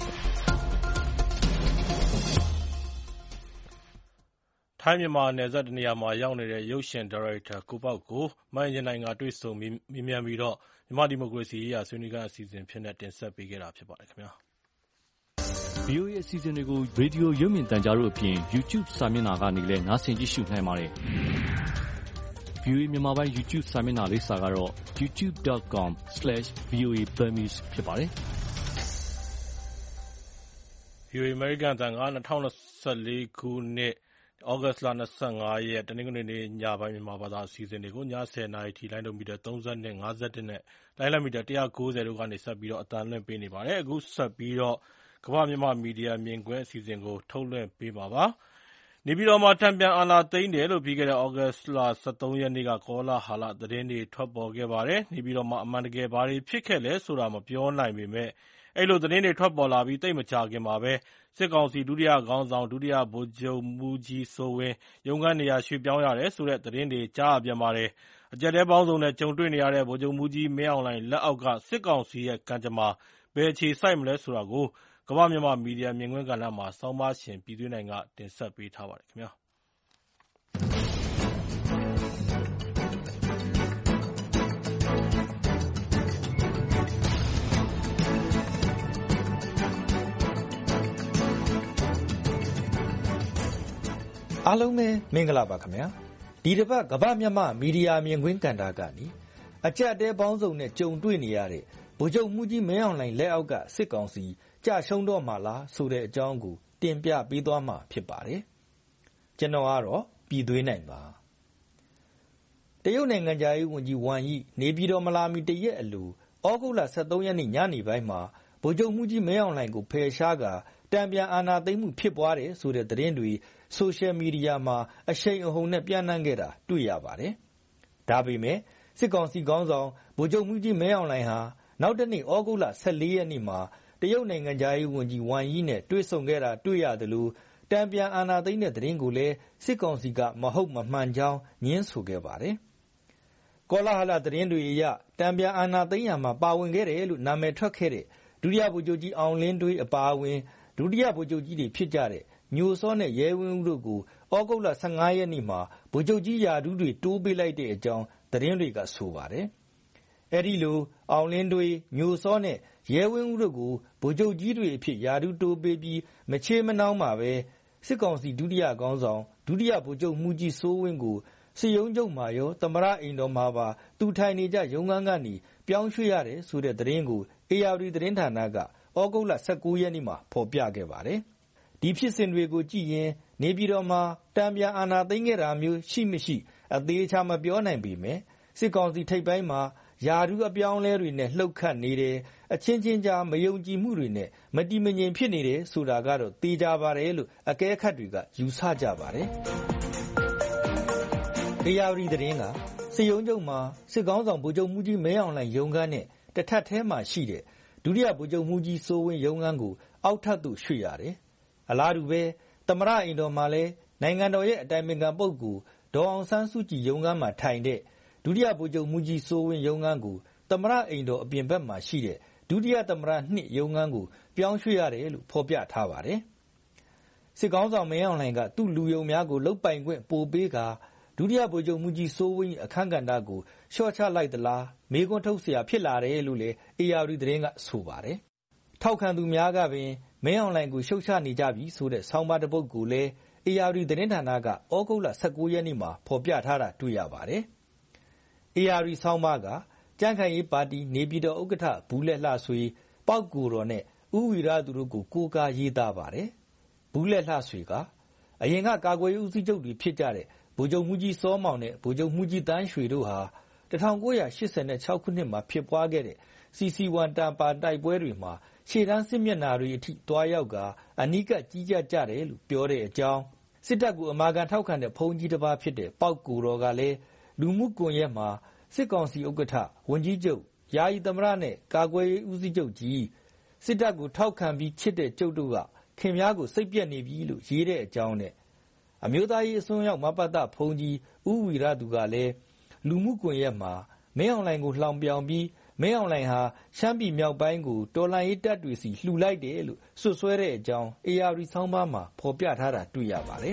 ထိုင်းမြန်မာနယ်စပ်တနေရာမှာရောက်နေတဲ့ရုပ်ရှင်ဒါရိုက်တာကိုပေါ့ကိုမိုင်းရင်နိုင်ကတွေ့ဆုံမေးမြန်းပြီးတော့မြန်မာဒီမိုကရေစီရေးရာဆွေးနွေးခန်းအစီအစဉ်ဖြစ်နေတင်ဆက်ပေးခဲ့တာဖြစ်ပါတယ်ခင်ဗျာ VOA အစီအစဉ်တွေကိုရေဒီယိုရုပ်မြင်သံကြားတို့အပြင် YouTube စာမျက်နှာကနေလည်းနားဆင်ကြည့်ရှုနိုင်ပါတယ် VOA မြန်မာပိုင်း YouTube စာမျက်နှာလိပ်စာကတော့ youtube.com/voaburmese ဖြစ်ပါတယ် VOA American တန်က2024ခုနှစ်ဩဂတ်စ်လ25ရက်တနင်္ဂနွေနေ့ညပိုင်းမြန်မာဘာသာအစီအစဉ်တွေကိုည10:00နာရီထိလိုင်းဒုံမီတာ30နဲ့51နဲ့လိုင်းလမီတာ190တို့ကနေဆက်ပြီးတော့အသံလွှင့်ပေးနေပါတယ်အခုဆက်ပြီးတော့ကမ္ဘာမြန်မာမီဒီယာမြင်ကွင်းအစီအစဉ်ကိုထုတ်လွှင့်ပေးပါပါနေပြည်တော်မှာတံပြန်အာဏာသိမ်းတယ်လို့ပြီးခဲ့တဲ့ဩဂတ်စ်လ23ရက်နေ့ကကောလာဟာလသတင်းတွေထွက်ပေါ်ခဲ့ပါတယ်နေပြည်တော်မှာအမှန်တကယ်ဘာတွေဖြစ်ခဲ့လဲဆိုတာမပြောနိုင်ပေမဲ့အဲ့လိုသတင်းတွေထွက်ပေါ်လာပြီးတိတ်မကြခင်မှာပဲစစ်ကောင်စီဒုတိယခေါင်းဆောင်ဒုတိယဗိုလ်ချုပ်မှူးကြီးစိုးဝင်းရုံးခန်းနေရာရွှေ့ပြောင်းရတယ်ဆိုတဲ့သတင်းတွေကြားရပြန်ပါတယ်အကြက်တဲပေါင်းစုံနဲ့ကြုံတွေ့နေရတဲ့ဗိုလ်ချုပ်မှူးကြီးမင်းအောင်လှိုင်လက်အောက်ကစစ်ကောင်စီရဲ့ကံကြမ္မာဘယ်အခြေစိုက်မလဲဆိုတာကိုကမ္ဘာမြန်မာမီဒီယာမြင်ကွင်းကဏ္ဍမှာစောင်းပါရှင်ပြည်သွင်းနိုင်ကတင်ဆက်ပေးထားပါတယ်ခင်ဗျာအားလုံးပဲမင်္ဂလာပါခင်ဗျာဒီတစ်ပတ်ကမ္ဘာမြန်မာမီဒီယာမြင်ကွင်းကဏ္ဍကနေအကြက်တဲပေါင်းစုံနဲ့ကြုံတွေ့နေရတဲ့ဗိုလ်ချုပ်မှူးကြီးမင်းအောင်လှိုင်လက်အောက်ကစစ်ကောင်စီကြရှုံးတော့မှလားဆိုတဲ့အကြောင်းကိုတင်ပြပေးသွားမှာဖြစ်ပါတယ်ကျွန်တော်ကတော့ပြည်သွင်းနိုင်ပါတရုတ်နိုင်ငံသားရေးဝန်ကြီးဝမ်ယီနေပြည်တော်မလာမီတရက်အလိုဩဂုတ်လ23ရက်နေ့ညနေပိုင်းမှာဗိုလ်ချုပ်မှူးကြီးမင်းအောင်လှိုင်ကိုဖယ်ရှားကာတံပြန်အာဏာသိမ်းမှုဖြစ်ပွားတယ်ဆိုတဲ့သတင်းတွေဆိုရှယ်မီဒီယာမှာအရှိန်အဟုန်နဲ့ပြန့်နှံ့ခဲ့တာတွေ့ရပါတယ်။ဒါပေမဲ့စစ်ကောင်စီခေါင်းဆောင်ဗိုလ်ချုပ်မှူးကြီးမင်းအောင်လှိုင်ဟာနောက်တနေ့ဩဂုတ်လ14ရက်နေ့မှာတရုတ်နိုင်ငံသားရေးဝန်ကြီးဝမ်ယီနဲ့တွေ့ဆုံခဲ့တာတွေ့ရတယ်လို့တံပြန်အာဏာသိမ်းတဲ့သတင်းကိုလည်းစစ်ကောင်စီကမဟုတ်မမှန်ကြောင်းညင်းဆိုခဲ့ပါတယ်။ကောလာဟလသတင်းတွေအရတံပြန်အာဏာသိမ်းရမှာပါဝင်ခဲ့တယ်လို့နာမည်ထွက်ခဲ့တဲ့ဒုတိယဗိုလ်ချုပ်ကြီးအောင်လင်းတွေးအပါအဝင်ဒုတိယဗိုလ်ချုပ်ကြီးတွေဖြစ်ကြတဲ့ညိုစောနဲ့ရဲဝင်းဦးတို့ကိုဩဂုတ်လ15ရက်နေ့မှာဗိုလ်ချုပ်ကြီးယာဒူးတွေတိုးပေးလိုက်တဲ့အကြောင်းသတင်းတွေကဆိုပါတယ်။အဲဒီလိုအောင်လင်းတွေညိုစောနဲ့ရဲဝင်းဦးတို့ကိုဗိုလ်ချုပ်ကြီးတွေအဖြစ်ယာဒူးတိုးပေးပြီးမချေမနှောင်းမှာပဲစစ်ကောင်စီဒုတိယခေါင်းဆောင်ဒုတိယဗိုလ်ချုပ်မှူးကြီးစိုးဝင်းကိုစစ်ရုံးချုပ်မှာရောသမရအိမ်တော်မှာပါသူထိုင်နေကြရုံးခန်းကနေပြောင်းရွှေ့ရတယ်ဆိုတဲ့သတင်းကို ARD သတင်းဌာနကဩဂုတ်လ19ရက်နေ့မှာဖော်ပြခဲ့ပါတယ်။ဒီဖြစ်စဉ်တွေကိုကြည့်ရင်နေပြည်တော်မှာတံပြန်အာဏာသိမ်းခဲ့တာမျိုးရှိမရှိအသေးချာမပြောနိုင်ပေမဲ့စစ်ကောင်စီထိပ်ပိုင်းမှာယာဒူးအပြောင်းလဲတွေနဲ့လှုပ်ခတ်နေတယ်အချင်းချင်းကြားမယုံကြည်မှုတွေနဲ့မတည်မငြိမ်ဖြစ်နေတယ်ဆိုတာကတော့သိကြပါတယ်လို့အကဲခတ်တွေကယူဆကြပါတယ်။ ARD သတင်းကစစ်ရုံးချုပ်မှာစစ်ကောင်းဆောင်ဗိုလ်ချုပ်မှူးကြီးမင်းအောင်လှိုင်ရုံးခန်းနဲ့တထပ်ထဲမှာရှိတဲ့ဒုတိယဗိုလ်ချုပ်မှူးကြီးစိုးဝင်းရုံးခန်းကိုအောက်ထပ်သို့ရွှေ့ရတယ်။အလားတူပဲသမရအိမ်တော်မှာလည်းနိုင်ငံတော်ရဲ့အတိုင်ပင်ခံပုဂ္ဂိုလ်ဒေါ်အောင်ဆန်းစုကြည်ရုံးခန်းမှာထိုင်တဲ့ဒုတိယဗိုလ်ချုပ်မှူးကြီးစိုးဝင်းရုံးခန်းကိုသမရအိမ်တော်အပြင်ဘက်မှာရှိတဲ့ဒုတိယသမရ2ရုံးခန်းကိုပြောင်းရွှေ့ရတယ်လို့ဖော်ပြထားပါတယ်။စစ်ခေါင်းဆောင်မင်းအောင်လှိုင်ကသူ့လူယုံများကိုလုတ်ပိုင်ခွင့်ပိုပေးကာဒုတိယဗိုလ်ချုပ်မှူးကြီးစိုးဝင်းအခမ်းကဏ္ဍကိုလျှော့ချလိုက်သလားမေးခွန်းထုတ်เสียဖြစ်လာတယ်လို့လည်း ARD သတင်းကဆိုပါတယ်။ထောက်ခံသူများကပင်မင်းအောင်လှိုင်ကိုရှုတ်ချနေကြပြီဆိုတဲ့ဆောင်းပါးတစ်ပုဒ်ကိုလည်း ARD သတင်းဌာနကဩဂုတ်လ19ရက်နေ့မှာဖော်ပြထားတာတွေ့ရပါတယ်။ ARD ဆောင်းပါးကကြံ့ခိုင်ရေးပါတီနေပြည်တော်ဥက္ကဋ္ဌဘူးလက်လှဆွေပေါက်ကိုတော်နဲ့ဦးဝီရသူတို့ကိုကိုးကားရေးသားပါတယ်။ဘူးလက်လှဆွေကအရင်ကကာကွယ်ရေးဦးစီးချုပ်တွေဖြစ်ကြတဲ့ဗိုလ်ချုပ်မှူးကြီးစောမောင်နဲ့ဗိုလ်ချုပ်မှူးကြီးတန်းရွှေတို့ဟာ1986ခုနှစ်မှာဖြစ်ပွားခဲ့တဲ့ CC1 တန်ပါတိုက်ပွဲတွေမှာရှေ့တန်းစစ်မျက်နှာတွေအထိတွားရောက်ကာအနီးကပ်ကြီးကြပ်ကြတယ်လို့ပြောတဲ့အကြောင်းစစ်တပ်ကိုအမာခံထောက်ခံတဲ့ဘုန်းကြီးတစ်ပါးဖြစ်တဲ့ပေါက်ကိုတော်ကလည်းလူမှုကွန်ရက်မှာစစ်ကောင်စီဥက္ကဋ္ဌဝန်ကြီးချုပ်ယာယီသမ္မတနဲ့ကာကွယ်ရေးဦးစီးချုပ်ကြီးစစ်တပ်ကိုထောက်ခံပြီးချစ်တဲ့ကျုပ်တို့ကခင်များကိုစိတ်ပြက်နေပြီလို့ရေးတဲ့အကြောင်းနဲ့အမျိုးသားရေးအစွန်းရောက်မပတဘုံကြီးဦးဝီရသူကလည်းလူမှုကွန်ရက်မှာမင်းအောင်လှိုင်ကိုလှောင်ပြောင်ပြီးမင်းအောင်လှိုင်ဟာရှမ်းပြည်မြောက်ပိုင်းကိုတော်လှန်ရေးတပ်တွေစီလှူလိုက်တယ်လို့စွပ်စွဲတဲ့အကြောင်း ARD ဆောင်းပါးမှာဖော်ပြထားတာတွေ့ရပါတယ်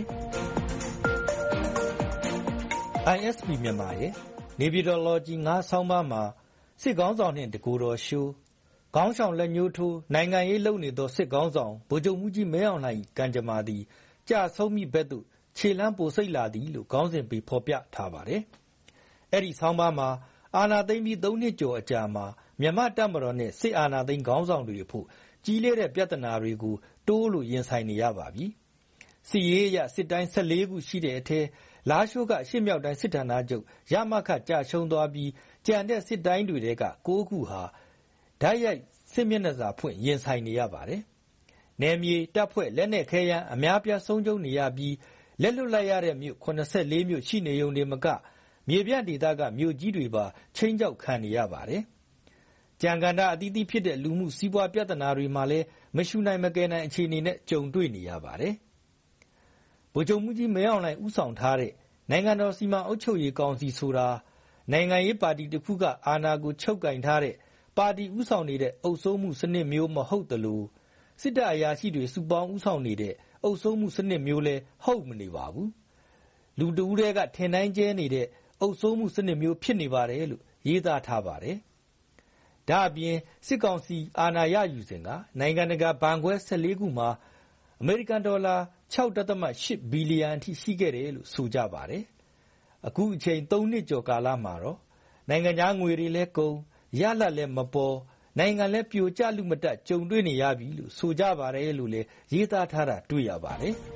။ ISP မြန်မာရဲ့နေပြည်တော်လော်ကြီး9ဆောင်းပါးမှာစစ်ကောင်းဆောင်နှင့်တကူတော်ရှိုးခေါင်းဆောင်လက်ညှိုးထိုးနိုင်ငံရေးလုပ်နေသောစစ်ကောင်းဆောင်ဗိုလ်ချုပ်မှူးကြီးမင်းအောင်လှိုင်ကံကြမ္မာသည်ကြာဆုံးမိဘက်သို့ခြေလမ်းပိုစိတ်လာသည်လို့ခေါင်းစဉ်ပေးဖော်ပြထားပါတယ်။အဲ့ဒီဆောင်းပါးမှာအာဏာသိမ်းပြီး3နှစ်ကျော်အကြာမှာမြန်မာတပ်မတော်နဲ့စစ်အာဏာသိမ်းခေါင်းဆောင်တွေအဖို့ကြီးလေးတဲ့ပြဿနာတွေကိုတိုးလို့ရင်ဆိုင်နေရပါပြီ။စစ်ရေးအရစစ်တိုင်း14ခုရှိတဲ့အထက်လားရှိုးကရှစ်မြောက်တိုင်းစစ်ဌာနချုပ်ရမခကြာရှုံးသွားပြီးကြံတဲ့စစ်တိုင်းတွေက9ခုဟာဓာတ်ရိုက်စစ်မျက်နှာစာဖွင့်ရင်ဆိုင်နေရပါတယ်။နယ်မြေတပ်ဖွဲ့လက်နက်ခဲယမ်းအများပြားဆုံးရှုံးနေရပြီးလက်လွတ်လိုက်ရတဲ့မြို့84မြို့ရှိနေုံတွေမကမြေပြန့်ဒေသကမြို့ကြီးတွေပါချင်းကြောက်ခံနေရပါတယ်။ကြံကန္တာအသီးသီးဖြစ်တဲ့လူမှုစီးပွားပြဿနာတွေမှာလည်းမရှုနိုင်မကယ်နိုင်အခြေအနေနဲ့ကြုံတွေ့နေရပါတယ်။ဗိုလ်ချုပ်မှူးကြီးမင်းအောင်လှိုင်ဦးဆောင်ထားတဲ့နိုင်ငံတော်စီမံအုပ်ချုပ်ရေးကောင်စီဆိုတာနိုင်ငံရေးပါတီတစ်ခုကအာဏာကိုချုပ်ကင်ထားတဲ့ပါတီဦးဆောင်နေတဲ့အုပ်စိုးမှုစနစ်မျိုးမဟုတ်သလိုစစ်တပ်အရာရှိတွေစုပေါင်းဦးဆောင်နေတဲ့အုပ်စိုးမှုစနစ်မျိုးလည်းဟုတ်မနေပါဘူး။လူတဦးတည်းကထင်တိုင်းကျဲနေတဲ့အုပ်စိုးမှုစနစ်မျိုးဖြစ်နေပါတယ်လို့ရေးသားထားပါတယ်။ဒါအပြင်စစ်ကောင်စီအာဏာရယူစဉ်ကနိုင်ငံတကာဘဏ်ခွဲ14ခုမှာအမေရိကန်ဒေါ်လာ 6.8 ဘီလီယံအထိရှိခဲ့တယ်လို့ဆိုကြပါတယ်။အခုအချိန်3နှစ်ကျော်ကာလမှာတော့နိုင်ငံခြားငွေတွေလည်းကုန်ရလတ်လည်းမပေါ်နိုင်ငံလည်းပြိုကျလူမတက်ကြုံတွေ့နေရပြီလို့ဆိုကြပါတယ်လို့လည်းရေးသားထားတာတွေ့ရပါတယ်။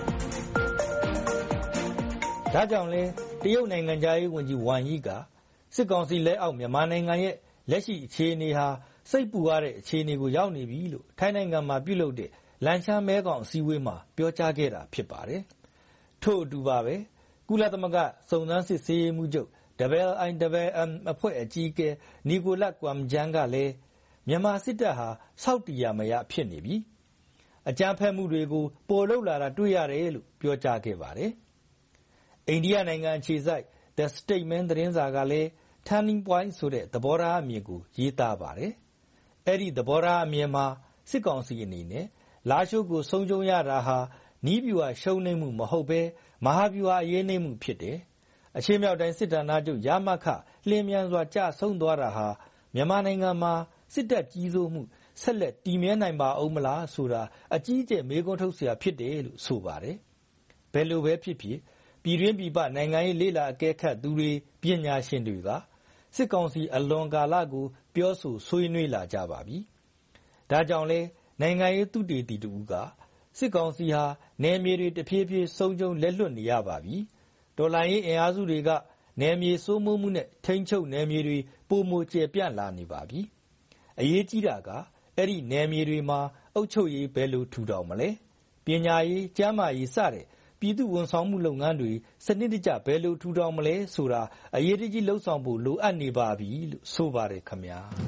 ဒါကြောင့်လဲတရုတ်နိုင်ငံသားရေးဝန်ကြီးဝမ်ယီကစစ်ကောင်စီလက်အောက်မြန်မာနိုင်ငံရဲ့လက်ရှိအခြေအနေဟာစိတ်ပူရတဲ့အခြေအနေကိုရောက်နေပြီလို့ထိုင်းနိုင်ငံမှာပြုလုပ်တဲ့လန်ချာမဲကောင်အစည်းအဝေးမှာပြောကြားခဲ့တာဖြစ်ပါတယ်။ထို့အတူပါပဲကုလသမဂ္ဂစုံစမ်းစစ်ဆေးရေးမှူးချုပ်IIMM အဖွဲ့အကြီးအကဲနီကိုလတ်ကွမ်ဂျန်ကလည်းမြန်မာစစ်တပ်ဟာစောက်တီရမရဖြစ်နေပြီအကြမ်းဖက်မှုတွေကိုပေါ်လှုပ်လာတာတွေ့ရတယ်လို့ပြောကြားခဲ့ပါတယ်။အိန္ဒိယနိုင်ငံခြေစိုက် The Statement သတင်းစာကလည်း Turning Point ဆိုတဲ့သဘောထားအမြင်ကိုရေးသားပါတယ်။အဲ့ဒီသဘောထားအမြင်မှာစစ်ကောင်စီအနေနဲ့လာရှိုးကိုဆုံးရှုံးရတာဟာနီးဗျူဟာရှုံးနိမ့်မှုမဟုတ်ဘဲမဟာဗျူဟာအရေးနိမ့်မှုဖြစ်တယ်။အရှေ့မြောက်တိုင်းစစ်ဌာနချုပ်ရမခလင်းမြန်စွာကျဆုံးသွားတာဟာမြန်မာနိုင်ငံမှာစစ်တပ်ကြီးစိုးမှုဆက်လက်တည်မြဲနိုင်ပါဦးမလားဆိုတာအကြီးအကျယ်မေးခွန်းထုတ်เสียဖြစ်တယ်လို့ဆိုပါတယ်။ဘယ်လိုပဲဖြစ်ဖြစ်ပြည်တွင်းပြည်ပနိုင်ငံရေးလေးလာအကဲခတ်သူတွေပညာရှင်တွေကစစ်ကောင်စီအလွန်ကာလကိုပြောဆိုဆွေးနွေးလာကြပါပြီ။ဒါကြောင့်လဲနိုင်ငံရေးသုတေသီတူကစစ်ကောင်စီဟာနယ်မြေတွေတဖြည်းဖြည်းဆုံးရှုံးလက်လွတ်နေရပါပြီ။ဒေါ်လာရေးအင်အားစုတွေကနယ်မြေစိုးမိုးမှုနဲ့ထိန်းချုပ်နယ်မြေတွေပုံမကျပြန့်လာနေပါပြီ။အရေးကြီးတာကအဲ့ဒီနယ်မြေတွေမှာအုပ်ချုပ်ရေးဘယ်လိုထူထောင်မလဲ။ပညာရေးကျန်းမာရေးစတဲ့ပြည်သူဝန်ဆောင်မှုလုပ်ငန်းတွေစနစ်တကျဘယ်လိုထူထောင်မလဲဆိုတာအရေးတကြီးလှုပ်ဆောင်ဖို့လိုအပ်နေပါပြီလို့ဆိုပါတယ်ခင်ဗျာ။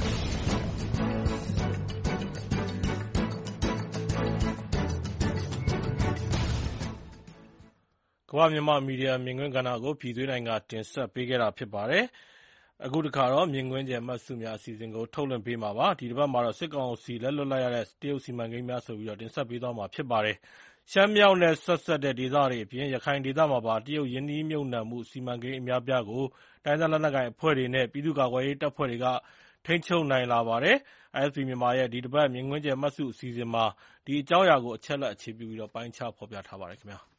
ကမ္ဘာ့မြန်မာမီဒီယာမြင်ကွင်းကဏ္ဍကိုပြည်သွေးနိုင်ငံတင်ဆက်ပေးခဲ့တာဖြစ်ပါတယ်အခုတခါတော့မြင်ကွင်းကျယ်မှတ်စုများအစီအစဉ်ကိုထုတ်လွှင့်ပေးမှာပါ။ဒီတစ်ပတ်မှာတော့စစ်ကောင်စီလက်လွတ်လိုက်ရတဲ့တရုတ်စီမံကိန်းများဆိုပြီးတင်ဆက်ပေးသွားမှာဖြစ်ပါတယ်။ရှမ်းမြောက်နဲ့ဆက်စပ်တဲ့ဒေသတွေအပြင်ရခိုင်ဒေသမှာပါတရုတ်ယင်းနှီးမြှုပ်နှံမှုစီမံကိန်းအများပြားကိုတိုင်းဒေသလက်နက်ကိုင်အဖွဲ့တွေနဲ့ပြည်သူ့ကာကွယ်ရေးတပ်ဖွဲ့တွေကထိန်းချုပ်နိုင်လာပါတယ်။ ISP မြန်မာရဲ့ဒီတစ်ပတ်မြင်ကွင်းကျယ်မှတ်စုအစီအစဉ်မှာဒီအကြောင်းအရာကိုအချက်လက်အခြေပြုပြီးပိုင်းခြားဖော်ပြထားပါတယ်ခင်ဗျာ။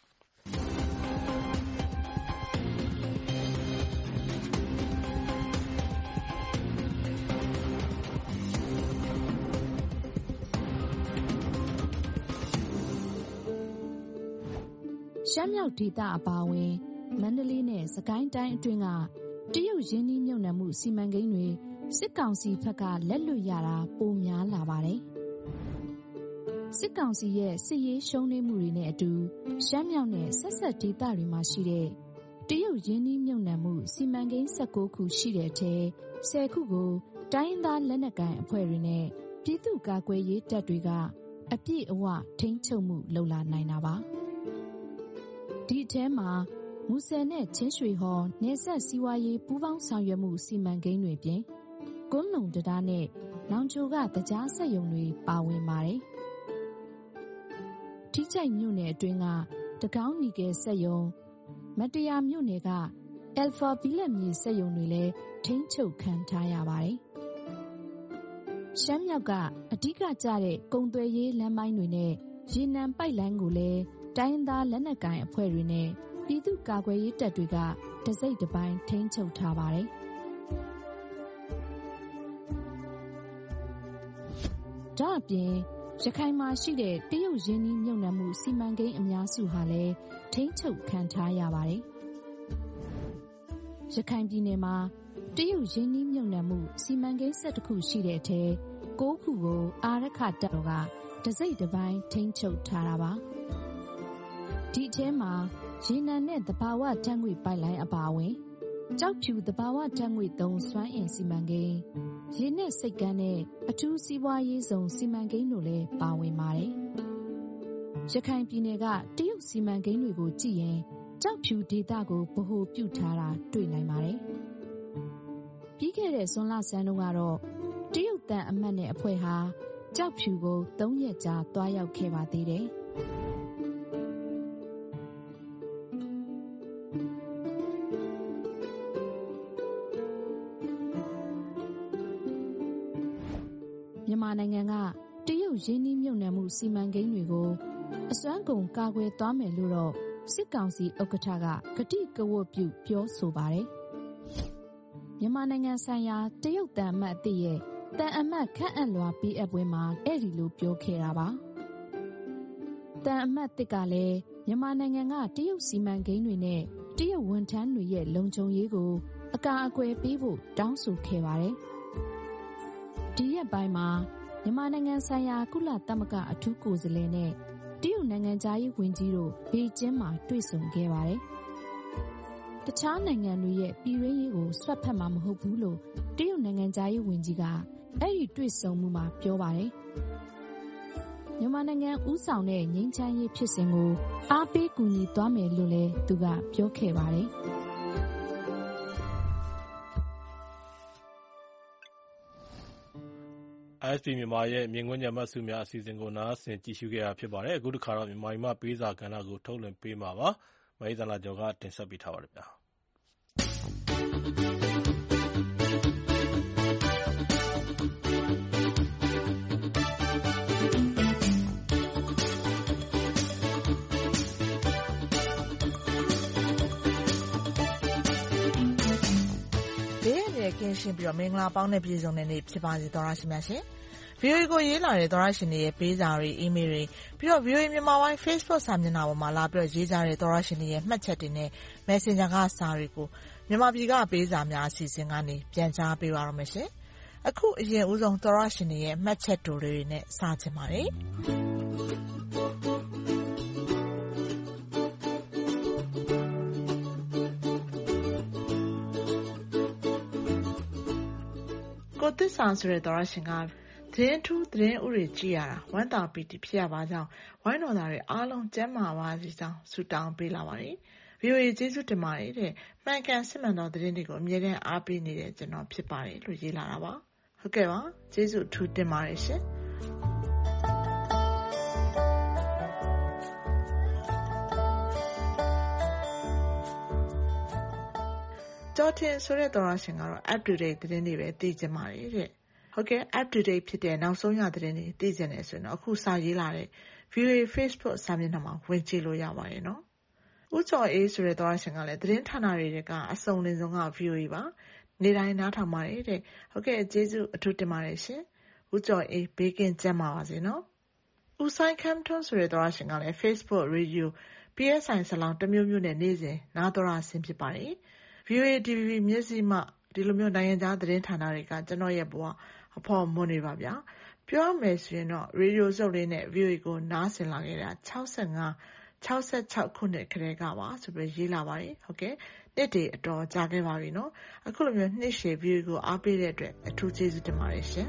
ရှမ်းမြောက်ဒေသအပါအဝင်မန္တလေးနဲ့စကိုင်းတိုင်းအတွင်းကတရုတ်ယင်းနှီးမြှုပ်နှံမှုစီမံကိန်းတွေစစ်ကောင်စီဘက်ကလက်လွတ်ရတာပိုများလာပါတယ်။စစ်ကောင်စီရဲ့စစ်ရေးရှုံးနိမ့်မှုတွေနဲ့အတူရှမ်းမြောက်နဲ့ဆက်ဆက်ဒေသတွေမှာရှိတဲ့တရုတ်ယင်းနှီးမြှုပ်နှံမှုစီမံကိန်း19ခုရှိတဲ့အထဲ10ခုကိုတိုင်းရင်းသားလက်နက်ကိုင်အဖွဲ့တွေနဲ့ပြည်သူ့ကာကွယ်ရေးတပ်တွေကအပြည့်အဝထိန်းချုပ်မှုလုပ်လာနိုင်တာပါ။ဒီအထဲမှာမူဆယ်နဲ့ချင်းရွှေဟော်နယ်စပ်စီးပွားရေးပူးပေါင်းဆောင်ရွက်မှုစီမံကိန်းတွေပြင်ကွန်းလုံတံတားနဲ့နောင်ချိုကတကြားစက်ရုံတွေပါဝင်ပါတယ်။ထိကြိုက်မြို့နယ်အတွင်းကတကောင်းနီကယ်စက်ရုံမတရားမြို့နယ်က Alpha ဘီလက်မြေစက်ရုံတွေလည်းထိန်းချုပ်ခံထားရပါတယ်။ရှမ်းမြောက်ကအဓိကကျတဲ့ကုန်သွယ်ရေးလမ်းပိုင်းတွေနဲ့ရေနံပိုက်လိုင်းကိုလည်းတိုင်းသားလက်နက်ကိုင်အဖွဲ့တွေနဲ့ပြည်သူ့ကာကွယ်ရေးတပ်တွေကတစိတ်တစ်ပိုင်းထိန်းချုပ်ထားပါတယ်။ဒါ့အပြင်ရခိုင်မှာရှိတဲ့တရုတ်ယင်းနှီးမြှုပ်နှံမှုစီမံကိန်းအများစုဟာလည်းထိန်းချုပ်ခံထားရပါတယ်။ရခိုင်ပြည်နယ်မှာတရုတ်ယင်းနှီးမြှုပ်နှံမှုစီမံကိန်း12ခုရှိတဲ့အထဲ9ခုကိုအာရခတပ်တော်ကတစိတ်တစ်ပိုင်းထိန်းချုပ်ထားတာပါ။ဒီအထဲမှာရေနံနဲ့သဘာဝဓာတ်ငွေ့ပိုက်လိုင်းအပါအဝင်ကျောက်ဖြူသဘာဝဓာတ်ငွေ့သုံးစွမ်းအင်စီမံကိန်းရေနက်စိတ်ကမ်းနဲ့အထူးစီးပွားရေးဇုံစီမံကိန်းတို့လည်းပါဝင်ပါတယ်။ရခိုင်ပြည်နယ်ကတရုတ်စီမံကိန်းတွေကိုကြည့်ရင်ကျောက်ဖြူဒေသကိုဗဟိုပြုထားတာတွေ့နိုင်ပါတယ်။ပြီးခဲ့တဲ့ဇွန်လဆန်းတုန်းကတော့တရုတ်တန်အမတ်နဲ့အဖွဲ့ဟာကျောက်ဖြူကို3ရက်ကြာသွားရောက်ခဲ့ပါသေးတယ်။မြန်မာနိုင်ငံကတရုတ်ယင်းနှီးမြှုပ်နှံမှုစီမံကိန်းတွေကိုအစွမ်းကုန်ကာကွယ်သွားမယ်လို့တော့စစ်ကောင်စီဥက္ကဋ္ဌကကတိကဝတ်ပြုပြောဆိုပါတယ်။မြန်မာနိုင်ငံဆိုင်ရာတရုတ်တန်အမတ်အသစ်ရဲ့တန်အမတ်ခန့်အပ်လွှာပေးအပ်ပွဲမှာအဲ့ဒီလိုပြောခဲ့တာပါ။တန်အမတ်သစ်ကလည်းမြန်မာနိုင်ငံကတရုတ်စီမံကိန်းတွေနဲ့တရုတ်ဝန်ထမ်းတွေရဲ့လုံခြုံရေးကိုအကာအကွယ်ပေးဖို့တောင်းဆိုခဲ့ပါတယ်။ဒီရက်ပိုင်းမှာမြန်မာနိုင်ငံဆိုင်ရာကုလသမဂ္ဂအထူးကိုယ်စားလှယ်နဲ့တရုတ်နိုင်ငံသားရေးဝန်ကြီးတို့ဘေကျင်းမှာတွေ့ဆုံခဲ့ပါတယ်။တခြားနိုင်ငံတွေရဲ့ပြည်တွင်းရေးကိုဆွတ်ဖက်မှာမဟုတ်ဘူးလို့တရုတ်နိုင်ငံသားရေးဝန်ကြီးကအဲ့ဒီတွေ့ဆုံမှုမှာပြောပါတယ်။မြန်မာနိုင်ငံဦးဆောင်တဲ့ငြိမ်းချမ်းရေးဖြစ်စဉ်ကိုအားပေးကူညီသွားမယ်လို့လည်းသူကပြောခဲ့ပါတယ်။ ISP မြန်မာရဲ့မြင်ကွင်းကျယ်မှတ်စုများအစီအစဉ်ကိုနားဆင်ကြည့်ရှုခဲ့တာဖြစ်ပါတယ်။အခုတစ်ခါတော့မြန်မာပြည်မှာပေးစာကဏ္ဍကိုထုတ်လွှင့်ပေးမှာပါ။မဟိသန္တာကျော်ကတင်ဆက်ပေးထားပါတယ်ဗျာ။ကင်းရှင်းပြီးတော့မင်္ဂလာပေါင်းနဲ့ပြည့်စုံတဲ့နေ့ဖြစ်ပါစေသောရရှိများရှင်။ VOA ကိုရေးလာတဲ့သောရရှင်တွေရဲ့ပေးစာတွေအီးမေးလ်တွေပြီးတော့ VOA မြန်မာပိုင်း Facebook စာမျက်နှာပေါ်မှာလာပြီးတော့ရေးကြတဲ့သောရရှင်တွေရဲ့မှတ်ချက်တွေနဲ့ Messenger ကစာတွေကိုမြန်မာပြည်ကပေးစာများအစီအစဉ်ကနေပြန်ကြားပေးပါရမယ်ရှင်။အခုအရင်ဦးဆုံးသောရရှင်တွေရဲ့မှတ်ချက်တိုတွေနဲ့စချင်ပါတယ်။ကိုသစ္စာဆိုတဲ့သောရရှင်ကသတင်းထူးသတင်းဥတွေကြည့်ရတာဝမ်းသာပီတိဖြစ်ရပါကြောင်းဝိုင်းတော်သားတွေအားလုံးကျန်းမာပါစေကြောင်းဆုတောင်းပေးလာပါတယ်။ VOA ကျေးဇူးတင်ပါတယ်တဲ့မှန်ကန်စစ်မှန်သောသတင်းတွေကိုအမြဲတမ်းအားပေးနေတဲ့ကျွန်တော်ဖြစ်ပါတယ်လို့ရေးလာတာပါဟုတ်ကဲ့ပါကျေးဇူးအထူးတင်ပါတယ်ရှင်ကျော်တင်ဆိုတဲ့သောရရှင်ကတော့ up to date သတင်းတွေပဲသိကြပါတယ်တဲ့ဟုတ်ကဲ့ up to date ဖြစ်တဲ့နောက်ဆုံးရသတင်းတွေသိကြတယ်ဆိုရင်တော့အခုစာရေးလာတဲ့ VOA Facebook စာမျက်နှာမှာဝင်ကြည့်လို့ရပါတယ်နော်ဦးကျော်အေးဆိုတဲ့သောရရှင်ကလည်းသတင်းဌာနတွေကအစုံလင်ဆုံးက VOA ပါနေတိုင်းနားထောင်ပါတယ်တဲ့ဟုတ်ကဲ့ကျေးဇူးအထူးတင်ပါတယ်ရှင်ဦးကျော်အေးဘေးကင်းကျန်းမာပါစေနော်ဦးဆိုင်ခမ်ထွန်းဆိုတဲ့သောရရှင်ကလည်း Facebook Radio PSI ဆလောင်းတစ်မျိုးမျိုးနဲ့နေ့စဉ်နားတော်ရဆင်းဖြစ်ပါတယ်VOA TVB မျက်စိမှဒီလိုမျိုးနိုင်ငံခြားသတင်းဌာနတွေကကျွန်တော်ရဲ့ဘဝအဖို့မွန်းနေပါဗျာပြောမယ်ဆိုရင်တော့ရေဒီယိုစုပ်လေးနဲ့ VOA ကိုနားဆင်လာခဲ့တာ66ခုနှစ်ခရဲကပါဆိုပြီးရေးလာပါတယ်ဟုတ်ကဲ့နှစ်တည်းအတော်ကြာခဲ့ပါပြီနော်အခုလိုမျိုးနှစ်ရှည် VOA ကိုအားပေးတဲ့အတွက်အထူးကျေးဇူးတင်ပါတယ်ရှင်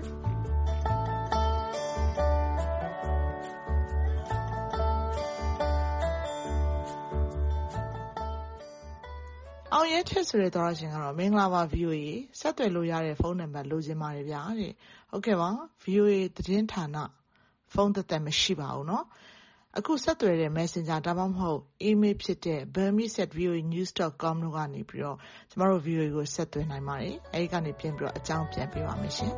အောင်ရဲထက်ဆိုတဲ့သောရရှင်ကတော့မင်္ဂလာပါ VOA ဆက်သွယ်လို့ရတဲ့ဖုန်းနံပါတ်လိုချင်ပါတယ်ဗျာတဲ့ဟုတ်ကဲ့ပါ VOA သတင်းဌာနဖုန်းသက်မရှိပါဘူးเนาะအခုဆက်သွယ်တဲ့ Messenger ဒါမှမဟုတ် email ဖြစ်တဲ့ burmese@voanews.com တို့ကနေပြီးတော့ကျမတို့ VOA ကိုဆက်သွယ်နိုင်ပါတယ်အဲဒီကနေပြင်ပြီးတော့အကြောင်းပြန်ပေးပါမယ်ရှင်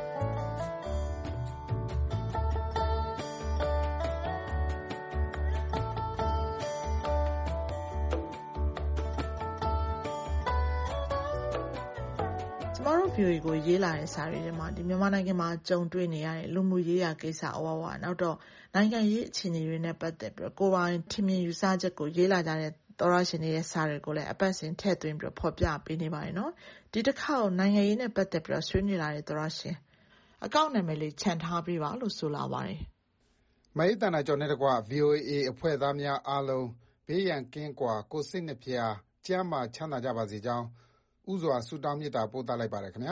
VOA ကိုရေးလာတဲ့စာတွေထဲမှာဒီမြန်မာနိုင်ငံမှာကြုံတွေ့နေရတဲ့လူမှုရေးရာကိစ္စအဝဝနောက်တော့နိုင်ငံရေးအခြေအနေတွေနဲ့ပတ်သက်ပြီးကိုယ်ပိုင်ထင်မြင်ယူဆချက်ကိုရေးလာကြတဲ့သောရရှင်တွေရဲ့စာတွေကိုလည်းအပတ်စဉ်ထည့်သွင်းပြီးဖော်ပြပေးနေပါတယ်နော်ဒီတစ်ခါနိုင်ငံရေးနဲ့ပတ်သက်ပြီးဆွေးနွေးလာတဲ့သောရရှင်အကောင့်နာမည်လေးခြံထားပေးပါလို့ဆိုလာပါတယ်မအေးတန်နာကျော်နဲ့တကွ VOA အဖွဲ့သားများအားလုံးဘေးရန်ကင်းကွာကိုစိတ်နှဖျားကျမ်းမာချမ်းသာကြပါစေကြောင်းဥစွာဆုတောင်းမေတ္တာပို့သလိုက်ပါတယ်ခင်ဗျာ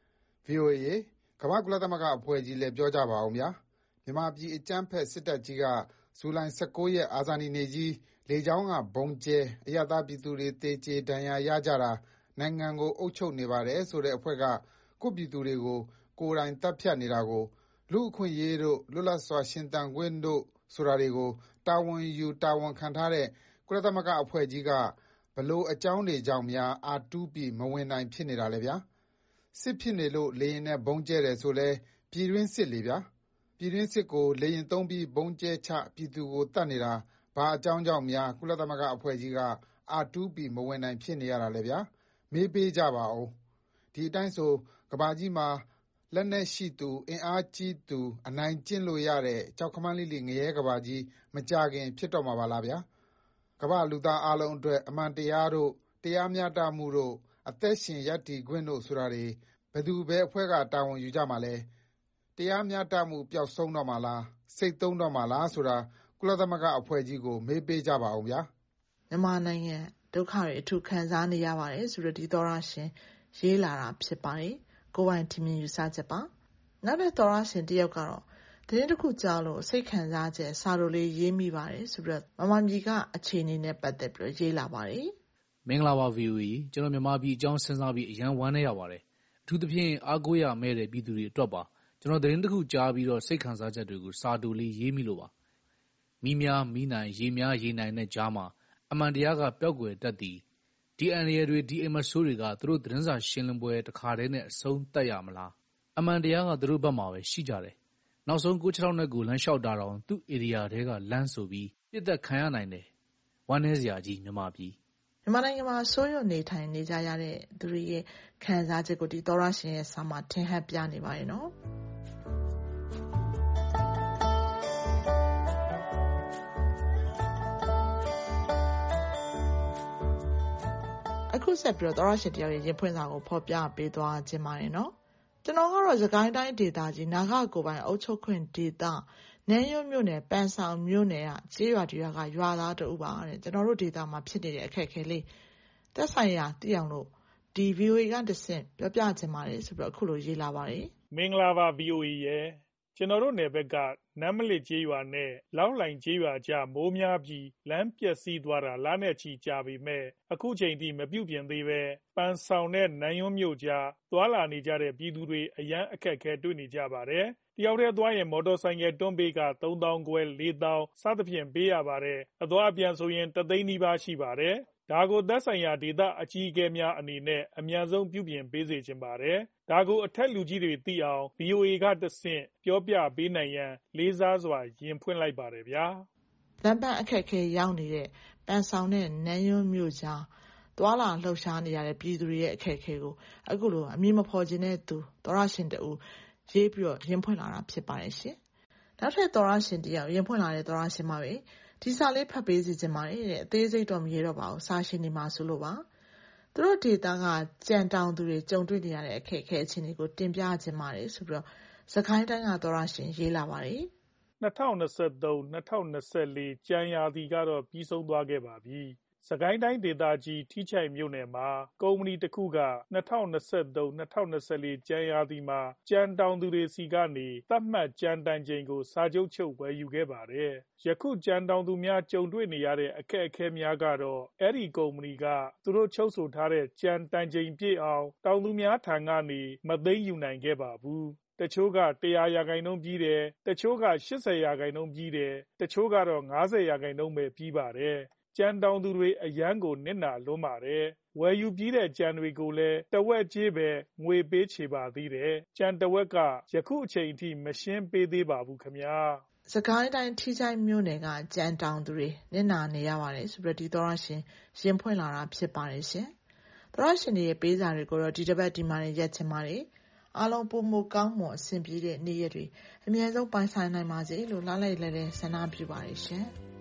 VOA ကမ္ဘာကုလသမဂ္ဂအဖွဲ့ကြီးလည်းပြောကြပါအောင်ဗျာမြန်မာပြည်အကြမ်းဖက်စစ်တပ်ကြီးကဇူလိုင်19ရက်အာဇာနည်နေ့ကြီးလေကြောင်းကဘုံကျဲအရပ်သားပြည်သူတွေတေကျေဒဏ်ရာရကြတာနိုင်ငံကိုအုပ်ချုပ်နေပါတယ်ဆိုတဲ့အဖွဲ့ကကိုပြည်သူတွေကိုကိုယ်တိုင်တပ်ဖြတ်နေတာကိုလူအခွင့်အရေးတို့လွတ်လပ်စွာရှင်သန်ခွင့်တို့ဆိုတာတွေကိုတာဝန်ယူတာဝန်ခံထားတဲ့ကုလသမဂ္ဂအဖွဲ့ကြီးကဘလို့အကြောင်းတွေကြောင့်များအာတူးပြီးမဝင်နိုင်ဖြစ်နေတာလဲဗျာစစ်ဖြစ်နေလို့လေရင်နဲ့ဘုံကျဲတယ်ဆိုလဲပြည်တွင်းစစ်လေဗျာပြည်တွင်းစစ်ကိုလေရင်သုံးပြီးဘုံကျဲချပြည်သူကိုတတ်နေတာဘာအကြောင်းကြောင့်များကုလသမဂ္ဂအဖွဲ့ကြီးကအာတူးပြီးမဝင်နိုင်ဖြစ်နေရတာလဲဗျာမေးပေးကြပါဦးဒီအတိုင်းဆိုကဘာကြီးမှာလက်နဲ့ရှိသူအင်အားကြီးသူအနိုင်ကျင့်လို့ရတဲ့ကြောက်ခမန်းလေးလေးငရဲကဘာကြီးမကြခင်ဖြစ်တော့မှာပါလားဗျာကမ္ဘာလူသားအလုံးအတွက်အမှန်တရားတို့တရားမျှတမှုတို့အသက်ရှင်ရပ်တည်ခွင့်တို့ဆိုတာတွေဘယ်သူပဲအဖွဲ့ကတာဝန်ယူကြမှာလဲတရားမျှတမှုပျောက်ဆုံးတော့မှာလားစိတ်သုံးတော့မှာလားဆိုတာကုလသမဂ္ဂအဖွဲ့ကြီးကိုမေးပေးကြပါအောင်ဗျာမြန်မာနိုင်ငံဒုက္ခတွေအထူးခံစားနေရပါတယ်ဆိုတော့ဒီသောရရှင်ရေးလာတာဖြစ်ပါတယ်ကိုယ်ပိုင်ထင်မြင်ယူဆချက်ပါနောက်တဲ့သောရရှင်တယောက်ကတော့သတင်းတစ်ခုကြားလို့စိတ်ခံစားချက်စာလိုလေးရေးမိပါတယ်ဆိုတော့မမကြီးကအခြေအနေနဲ့ပတ်သက်ပြီးရေးလာပါတယ်မင်္ဂလာပါ VOA ကျွန်တော်မြန်မာပြည်အကြောင်းစဉ်းစားပြီးအရန်ဝမ်းနည်းရပါတယ်အထူးသဖြင့်အားကိုးရမဲ့တဲ့ပြည်သူတွေအတွက်ပါကျွန်တော်သတင်းတစ်ခုကြားပြီးတော့စိတ်ခံစားချက်တွေကိုစာတိုလေးရေးမိလို့ပါမိများမိနိုင်ရေများရေနိုင်တဲ့ကြားမှာအမှန်တရားကပျောက်ကွယ်တတ်သည်ဒီအန်ရတွေဒီအမဆိုးတွေကသူတို့သတင်းစာရှင်းလင်းပွဲတစ်ခါတည်းနဲ့အဆုံးသတ်ရမလားအမှန်တရားကသူတို့ဘက်မှာပဲရှိကြတယ်နောက်ဆုံးကို6နဲ့ကိုလမ်းလျှောက်တာတော့သူ့ဧရိယာထဲကလမ်းဆိုပြီးပြစ်သက်ခံရနိုင်တယ်ဝမ်းနည်းစရာကြီးမြန်မာပြည်မြန်မာနိုင်ငံမှာစိုးရုံနေထိုင်နေကြရတဲ့သူတွေရဲ့ခံစားချက်ကိုဒီသောရရှင်ရဲ့စာမှာထင်ဟပ်ပြနေပါရဲ့နော်အခုဆက်ပြီးတော့သောရရှင်တယောက်ရဲ့ရင်ဖွင့်စာကိုဖော်ပြပေးသွားခြင်းပါတယ်နော်ကျွန်တော်ကတော့စကိုင်းတိုင်းဒေသကြီးနာဂကိုပိုင်အုပ်ချုပ်ခွင့်ဒေသနန်းရုံမြို့နယ်ပန်းဆောင်မြို့နယ်ကကျေးရွာတွေကရွာသားတို့ပါတဲ့ကျွန်တော်တို့ဒေသမှာဖြစ်နေတဲ့အခက်အခဲလေးသက်ဆိုင်ရာသိအောင်လို့ဒီ VOA ကတဆင့်ပြောပြချင်ပါတယ်ဆိုပြီးတော့အခုလိုရေးလာပါတယ်မင်္ဂလာပါ VOA ရဲ့ကျွန်တော်တို့နယ်ဘက်ကနမ်းမလစ်ကျေးရွာနဲ့လောက်လိုင်ကျေးရွာကြားမိုးများပြီးလမ်းပျက်စီးသွားတာလနဲ့ချီကြာပေမဲ့အခုချိန်ထိမပြုပြင်သေးပဲပန်းဆောင်နဲ့နန်းယွန်းမြို့ကြားသွားလာနေကြတဲ့ပြည်သူတွေအရန်အခက်အခဲတွေ့နေကြပါတယ်တယောက်တည်းသွားရင်မော်တော်ဆိုင်ကယ်တွန်းပေးက3,000 ခွဲ 4,000 စသဖြင့်ပေးရပါတယ်အသွားအပြန်ဆိုရင်3 သိန်းနီးပါးရှိပါတယ်ဒါကိုသက်ဆိုင်ရာဒေသအကြီးအကဲများအနေနဲ့အမြန်ဆုံးပြုပြင်ပေးစေချင်ပါတယ်ဒါကိုအထက်လူကြီးတွေသိအောင် VOA ကတဆင့်ပြောပြပေးနိုင်ရန်လေးစားစွာရင်ဖွင့်လိုက်ပါတယ်ဗျာလမ်းပန်းအခက်အခဲရောက်နေတဲ့ပန်းဆောင်နဲ့နန်းယွန်းမြို့ကြားသွားလာလှုပ်ရှားနေရတဲ့ပြည်သူတွေရဲ့အခက်အခဲကိုအခုလိုအမည်မဖော်ခြင်းတဲ့သူသောရရှင်တူရေးပြီးတော့ရင်ဖွင့်လာတာဖြစ်ပါတယ်ရှင်နောက်ထပ်သောရရှင်တယောက်ရင်ဖွင့်လာတဲ့သောရရှင်မှာပဲဒီစာလေးဖတ်ပေးစီခြင်းပါတယ်တဲ့အသေးစိတ်တော့မရေးတော့ပါဘူးစာရှင်နေမှာဆိုလို့ပါသူတို့ဒေတာကကြံတောင်သူတွေကြုံတွေ့နေရတဲ့အခက်အခဲအခြေအနေကိုတင်ပြခြင်းပါတယ်ဆိုပြီးတော့စကိုင်းတိုင်းကသောရရှင်ရေးလာပါတယ် 2023-2024 ကြံရာသီကတော့ပြီးဆုံးသွားခဲ့ပါပြီစကိုင်းတိုင်းဒေသကြီးထိချိုင်မြို့နယ်မှာကုမ္ပဏီတစ်ခုက2023-2024 ကြံရာသီမှာကြံတောင်သူတွေစီကနေသတ်မှတ်ကြံတန်ချိန်ကိုစာချုပ်ချုပ်ဝယ်ယူခဲ့ပါတယ်။ယခုကြံတောင်သူများကြုံတွေ့နေရတဲ့အခက်အခဲများကတော့အဲ့ဒီကုမ္ပဏီကသူတို့ချုပ်ဆိုထားတဲ့ကြံတန်ချိန်ပြည့်အောင်တောင်သူများထံကနေမသိမ်းယူနိုင်ခဲ့ပါဘူး။တချို့က100%ပြီးတယ်တချို့က80%ပြီးတယ်တချို့ကတော့50%ပဲပြီးပါတယ်ကြံတောင်သူတွေအရန်ကိုနစ်နာလွန်းပါတယ်ဝယ်ယူပြီးတဲ့ကြံတွေကိုလည်းတဝက်ကြေးပဲငွေပေးချေပါသေးတယ်ကြံတဝက်ကယခုအချိန်အထိမရှင်းပေးသေးပါဘူးခင်ဗျာစကိုင်းတိုင်းထိချိုင်းမြို့နယ်ကကြံတောင်သူတွေနစ်နာနေရပါတယ်ဆိုပြီးဒီသောရရှင်ရင်ဖွင့်လာတာဖြစ်ပါတယ်ရှင်သောရရှင်တွေရဲ့ပေးစာတွေကိုတော့ဒီတစ်ပတ်ဒီမှာရက်ချင်ပါတယ်အားလုံးပုံမကောင်းမွန်အဆင်ပြေတဲ့နေ့ရက်တွေအများဆုံးပိုင်ဆိုင်နိုင်ပါစေလို့လားလိုက်လည်းဆန္ဒပြုပါတယ်ရှင်